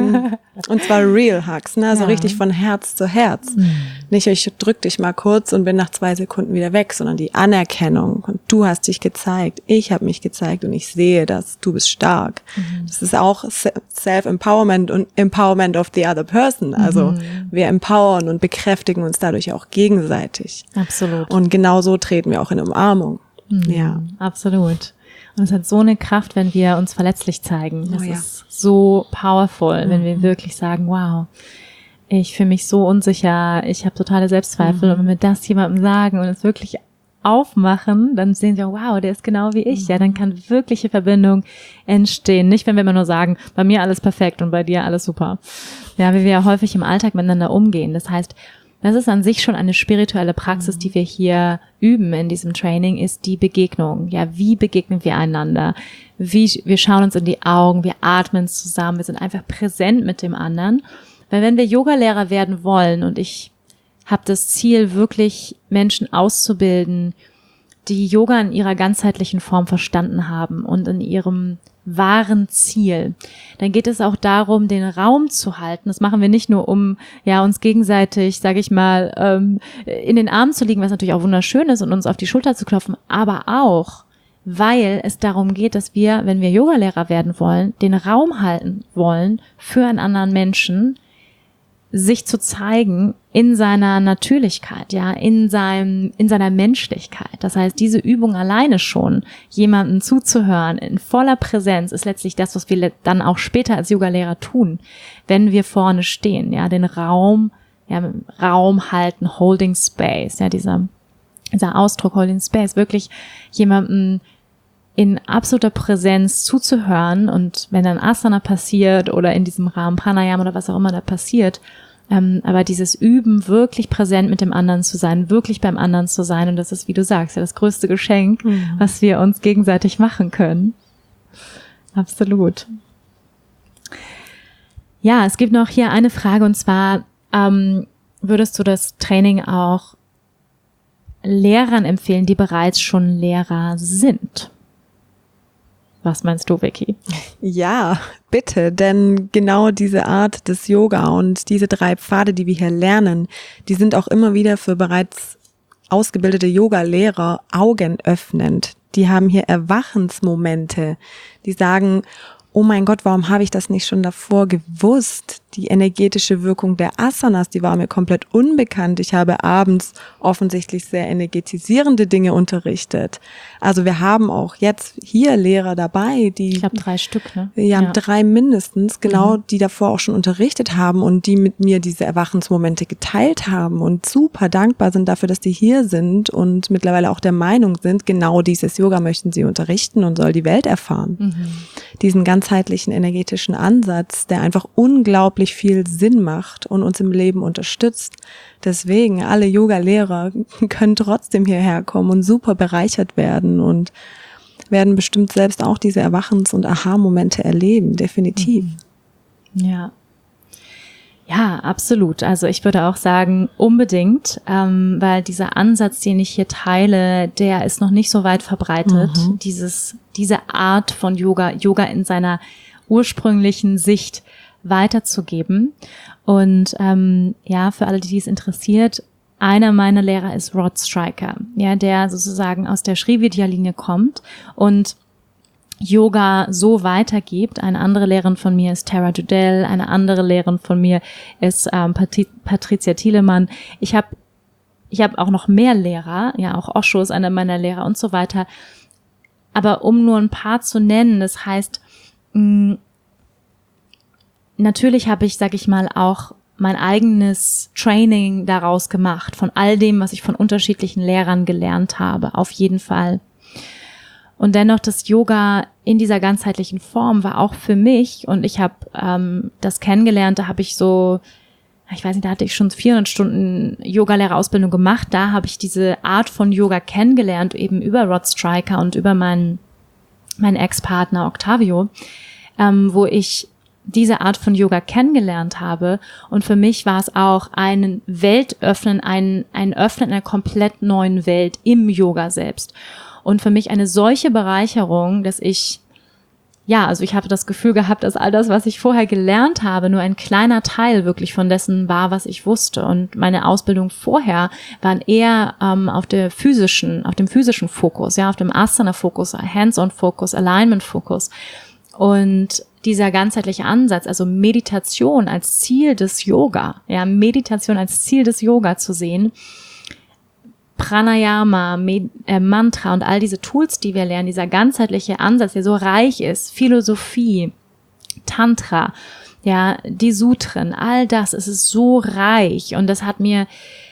Und zwar real Hugs, ne? Also richtig von Herz zu Herz. Nicht, ich drück dich mal kurz und bin nach 2 Sekunden wieder weg, sondern die Anerkennung. Und du hast dich gezeigt, ich habe mich gezeigt und ich sehe das, du bist stark. Das ist auch Self-Empowerment und Empowerment of the other person. Also wir empowern und bekräftigen uns dadurch auch gegenseitig. Absolut. Und genau so treten wir auch in Umarmung. Ja. Absolut. Und es hat so eine Kraft, wenn wir uns verletzlich zeigen. Das ist so powerful, wenn wir wirklich sagen, wow, ich fühle mich so unsicher, ich habe totale Selbstzweifel. Und wenn wir das jemandem sagen und es wirklich aufmachen, dann sehen wir, wow, der ist genau wie ich. Ja, dann kann wirkliche Verbindung entstehen. Nicht, wenn wir immer nur sagen, bei mir alles perfekt und bei dir alles super. Ja, wie wir ja häufig im Alltag miteinander umgehen. Das heißt, das ist an sich schon eine spirituelle Praxis, die wir hier üben in diesem Training, ist die Begegnung. Ja, wie begegnen wir einander? Wir schauen uns in die Augen, wir atmen zusammen, wir sind einfach präsent mit dem anderen. Weil wenn wir Yogalehrer werden wollen, und ich habe das Ziel, wirklich Menschen auszubilden, die Yoga in ihrer ganzheitlichen Form verstanden haben und in ihrem wahren Ziel, dann geht es auch darum, den Raum zu halten. Das machen wir nicht nur, um uns gegenseitig, sage ich mal, in den Armen zu liegen, was natürlich auch wunderschön ist und uns auf die Schulter zu klopfen, aber auch, weil es darum geht, dass wir, wenn wir Yogalehrer werden wollen, den Raum halten wollen für einen anderen Menschen, sich zu zeigen in seiner Natürlichkeit, ja, in seiner Menschlichkeit. Das heißt, diese Übung alleine schon, jemandem zuzuhören in voller Präsenz, ist letztlich das, was wir dann auch später als Yogalehrer tun, wenn wir vorne stehen, ja, den Raum halten, holding space, ja, dieser Ausdruck holding space, wirklich jemandem in absoluter Präsenz zuzuhören und wenn dann Asana passiert oder in diesem Rahmen Pranayama oder was auch immer da passiert, aber dieses Üben, wirklich präsent mit dem anderen zu sein, wirklich beim anderen zu sein, und das ist, wie du sagst, ja das größte Geschenk, was wir uns gegenseitig machen können. Absolut. Ja, es gibt noch hier eine Frage, und zwar, würdest du das Training auch Lehrern empfehlen, die bereits schon Lehrer sind? Was meinst du, Vicky? Ja, bitte, denn genau diese Art des Yoga und diese 3 Pfade, die wir hier lernen, die sind auch immer wieder für bereits ausgebildete Yoga-Lehrer augenöffnend. Die haben hier Erwachensmomente, die sagen, oh mein Gott, warum habe ich das nicht schon davor gewusst? die energetische Wirkung der Asanas, die war mir komplett unbekannt. Ich habe abends offensichtlich sehr energetisierende Dinge unterrichtet. Also wir haben auch jetzt hier Lehrer dabei, die... Ich glaube 3 Stück, ne? Ja, 3 mindestens, genau, die davor auch schon unterrichtet haben und die mit mir diese Erwachensmomente geteilt haben und super dankbar sind dafür, dass die hier sind und mittlerweile auch der Meinung sind, genau dieses Yoga möchten sie unterrichten und soll die Welt erfahren. Diesen ganzheitlichen energetischen Ansatz, der einfach unglaublich viel Sinn macht und uns im Leben unterstützt. Deswegen, alle Yoga-Lehrer können trotzdem hierher kommen und super bereichert werden und werden bestimmt selbst auch diese Erwachens- und Aha-Momente erleben, definitiv. Ja. Ja, absolut. Also ich würde auch sagen, unbedingt, weil dieser Ansatz, den ich hier teile, der ist noch nicht so weit verbreitet. Diese Art von Yoga in seiner ursprünglichen Sicht weiterzugeben. Und für alle, die es interessiert, einer meiner Lehrer ist Rod Stryker, ja, der sozusagen aus der Sri Vidya-Linie kommt und Yoga so weitergibt. Eine andere Lehrerin von mir ist Tara Dudell, eine andere Lehrerin von mir ist Patricia Thielemann. Ich habe auch noch mehr Lehrer, ja, auch Osho ist einer meiner Lehrer und so weiter. Aber um nur ein paar zu nennen, das heißt, natürlich habe ich, sag ich mal, auch mein eigenes Training daraus gemacht, von all dem, was ich von unterschiedlichen Lehrern gelernt habe, auf jeden Fall. Und dennoch, das Yoga in dieser ganzheitlichen Form war auch für mich, und ich habe das kennengelernt, da habe ich so, ich weiß nicht, da hatte ich schon 400 Stunden Yogalehrerausbildung gemacht, da habe ich diese Art von Yoga kennengelernt, eben über Rod Stryker und über meinen Ex-Partner Octavio, wo ich diese Art von Yoga kennengelernt habe. Und für mich war es auch ein Weltöffnen, ein Öffnen einer komplett neuen Welt im Yoga selbst. Und für mich eine solche Bereicherung, dass ich habe das Gefühl gehabt, dass all das, was ich vorher gelernt habe, nur ein kleiner Teil wirklich von dessen war, was ich wusste. Und meine Ausbildung vorher waren eher auf dem physischen Fokus, ja, auf dem Asana-Fokus, Hands-on-Fokus, Alignment-Fokus. Und dieser ganzheitliche Ansatz, also Meditation als Ziel des Yoga, ja, Meditation als Ziel des Yoga zu sehen, Pranayama, Mantra und all diese Tools, die wir lernen, dieser ganzheitliche Ansatz, der so reich ist, Philosophie, Tantra, ja, die Sutren, all das, es ist so reich und das hat mir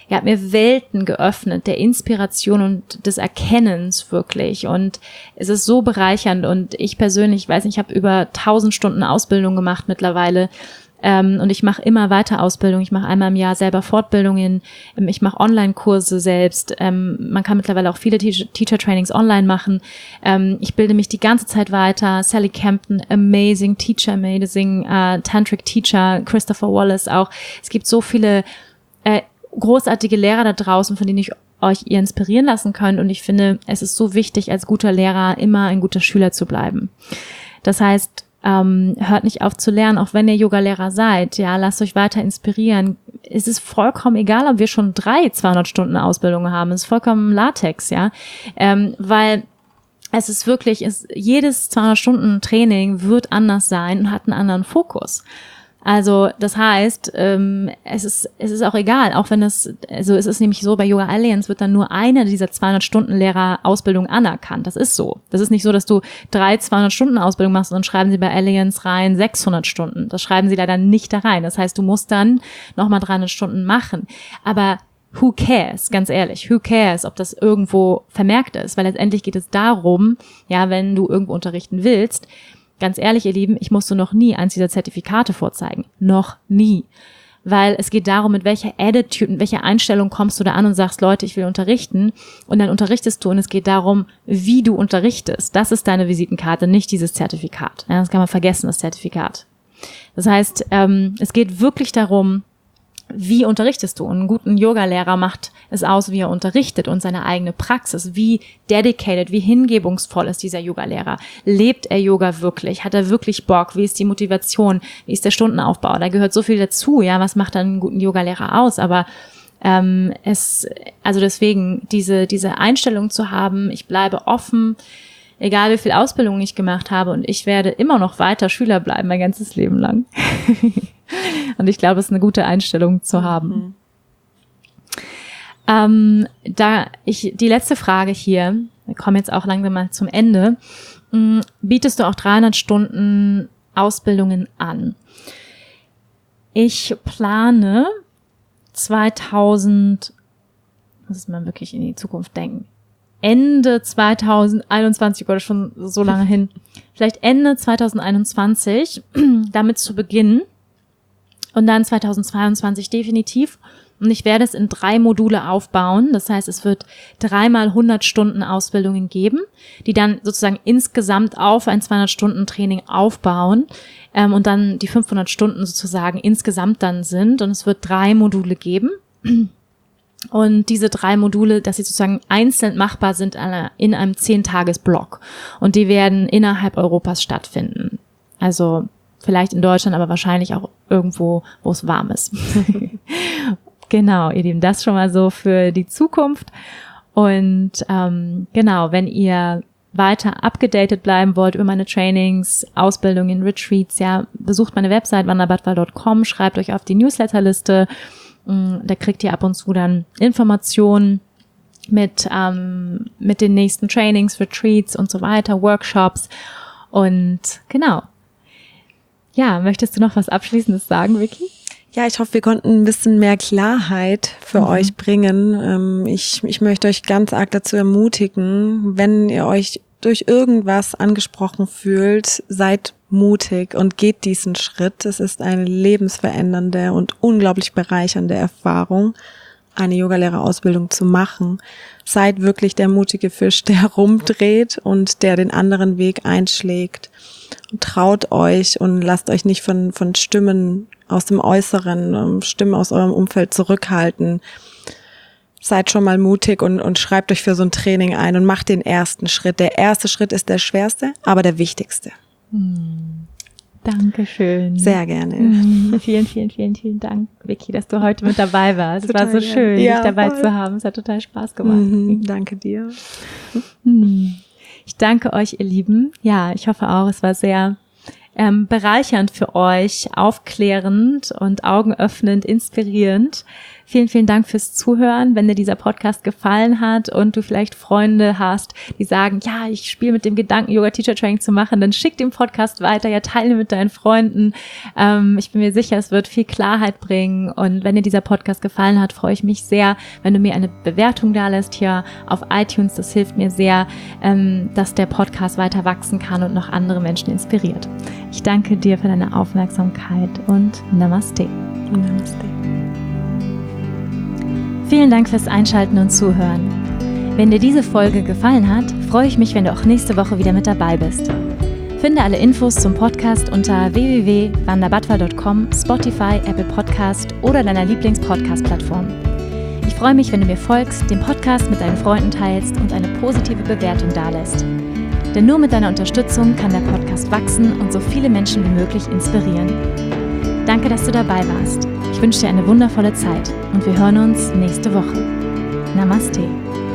Welten geöffnet, der Inspiration und des Erkennens wirklich, und es ist so bereichernd. Und ich persönlich, weiß nicht, ich habe über 1000 Stunden Ausbildung gemacht mittlerweile, und ich mache immer weiter Ausbildung. Ich mache einmal im Jahr selber Fortbildungen, ich mache Online-Kurse selbst. Man kann mittlerweile auch viele Teacher-Trainings online machen. Ich bilde mich die ganze Zeit weiter. Sally Campton, amazing Teacher, amazing Tantric Teacher, Christopher Wallace auch. Es gibt so viele großartige Lehrer da draußen, von denen ich euch ihr inspirieren lassen könnt. Und ich finde, es ist so wichtig, als guter Lehrer immer ein guter Schüler zu bleiben. Das heißt, hört nicht auf zu lernen, auch wenn ihr Yoga-Lehrer seid. Ja, lasst euch weiter inspirieren. Es ist vollkommen egal, ob wir schon 3 200 Stunden Ausbildung haben. Es ist vollkommen Latex, ja, weil es ist wirklich, jedes 200 Stunden Training wird anders sein und hat einen anderen Fokus. Also das heißt, es ist auch egal, auch wenn es ist nämlich so, bei Yoga Alliance wird dann nur eine dieser 200-Stunden-Lehrer-Ausbildung anerkannt. Das ist so. Das ist nicht so, dass du 3 200-Stunden-Ausbildung machst und dann schreiben sie bei Alliance rein 600 Stunden. Das schreiben sie leider nicht da rein. Das heißt, du musst dann nochmal 300 Stunden machen. Aber who cares? Ganz ehrlich, who cares, ob das irgendwo vermerkt ist? Weil letztendlich geht es darum, ja, wenn du irgendwo unterrichten willst, ganz ehrlich, ihr Lieben, ich musste noch nie eins dieser Zertifikate vorzeigen. Noch nie. Weil es geht darum, mit welcher Attitude, mit welcher Einstellung kommst du da an und sagst, Leute, ich will unterrichten. Und dann unterrichtest du und es geht darum, wie du unterrichtest. Das ist deine Visitenkarte, nicht dieses Zertifikat. Ja, das kann man vergessen, das Zertifikat. Das heißt, es geht wirklich darum, wie unterrichtest du? Und einen guten Yoga-Lehrer macht es aus, wie er unterrichtet und seine eigene Praxis. Wie dedicated, wie hingebungsvoll ist dieser Yoga-Lehrer? Lebt er Yoga wirklich? Hat er wirklich Bock? Wie ist die Motivation? Wie ist der Stundenaufbau? Da gehört so viel dazu. Ja, was macht dann einen guten Yoga-Lehrer aus? Aber deswegen diese Einstellung zu haben, ich bleibe offen, egal wie viel Ausbildung ich gemacht habe, und ich werde immer noch weiter Schüler bleiben, mein ganzes Leben lang. Und ich glaube, es ist eine gute Einstellung zu haben. Die letzte Frage hier, wir kommen jetzt auch langsam mal zum Ende. Bietest du auch 300 Stunden Ausbildungen an? Ich plane 2000, muss man wirklich in die Zukunft denken, Ende 2021 oder schon so lange hin, vielleicht Ende 2021 damit zu beginnen und dann 2022 definitiv. Und ich werde es in 3 Module aufbauen. Das heißt, es wird 3-mal 100 Stunden Ausbildungen geben, die dann sozusagen insgesamt auf ein 200-Stunden-Training aufbauen und dann die 500 Stunden sozusagen insgesamt dann sind. Und es wird 3 Module geben. Und diese 3 Module, dass sie sozusagen einzeln machbar sind in einem 10-Tages-Block. Und die werden innerhalb Europas stattfinden. Also vielleicht in Deutschland, aber wahrscheinlich auch irgendwo, wo es warm ist. Genau, ihr Lieben, das schon mal so für die Zukunft. Und genau, wenn ihr weiter abgedatet bleiben wollt über meine Trainings, Ausbildungen, Retreats, ja, besucht meine Website wandabadwal.com, schreibt euch auf die Newsletterliste. Da kriegt ihr ab und zu dann Informationen mit den nächsten Trainings, Retreats und so weiter, Workshops. Und genau. Ja, möchtest du noch was Abschließendes sagen, Vicky? Ja, ich hoffe, wir konnten ein bisschen mehr Klarheit für euch bringen. Ich möchte euch ganz arg dazu ermutigen, wenn ihr euch durch irgendwas angesprochen fühlt, seid mutig und geht diesen Schritt. Es ist eine lebensverändernde und unglaublich bereichernde Erfahrung, eine Yogalehrerausbildung zu machen. Seid wirklich der mutige Fisch, der rumdreht und der den anderen Weg einschlägt. Und traut euch und lasst euch nicht von Stimmen aus dem Äußeren, Stimmen aus eurem Umfeld zurückhalten. Seid schon mal mutig und schreibt euch für so ein Training ein und macht den ersten Schritt. Der erste Schritt ist der schwerste, aber der wichtigste. Dankeschön. Sehr gerne. Vielen, vielen, vielen, vielen Dank, Vicky, dass du heute mit dabei warst. Es war so schön, dich dabei zu haben. Es hat total Spaß gemacht. Danke dir. Ich danke euch, ihr Lieben. Ja, ich hoffe auch, es war sehr bereichernd für euch, aufklärend und augenöffnend, inspirierend. Vielen, vielen Dank fürs Zuhören. Wenn dir dieser Podcast gefallen hat und du vielleicht Freunde hast, die sagen, ja, ich spiele mit dem Gedanken, Yoga-Teacher-Training zu machen, dann schick den Podcast weiter, ja, teile mit deinen Freunden. Ich bin mir sicher, es wird viel Klarheit bringen. Und wenn dir dieser Podcast gefallen hat, freue ich mich sehr, wenn du mir eine Bewertung dalässt hier auf iTunes. Das hilft mir sehr, dass der Podcast weiter wachsen kann und noch andere Menschen inspiriert. Ich danke dir für deine Aufmerksamkeit und Namaste. Namaste. Vielen Dank fürs Einschalten und Zuhören. Wenn dir diese Folge gefallen hat, freue ich mich, wenn du auch nächste Woche wieder mit dabei bist. Finde alle Infos zum Podcast unter www.wandabadwal.com, Spotify, Apple Podcast oder deiner Lieblings-Podcast-Plattform. Ich freue mich, wenn du mir folgst, den Podcast mit deinen Freunden teilst und eine positive Bewertung dalässt. Denn nur mit deiner Unterstützung kann der Podcast wachsen und so viele Menschen wie möglich inspirieren. Danke, dass du dabei warst. Ich wünsche dir eine wundervolle Zeit und wir hören uns nächste Woche. Namaste.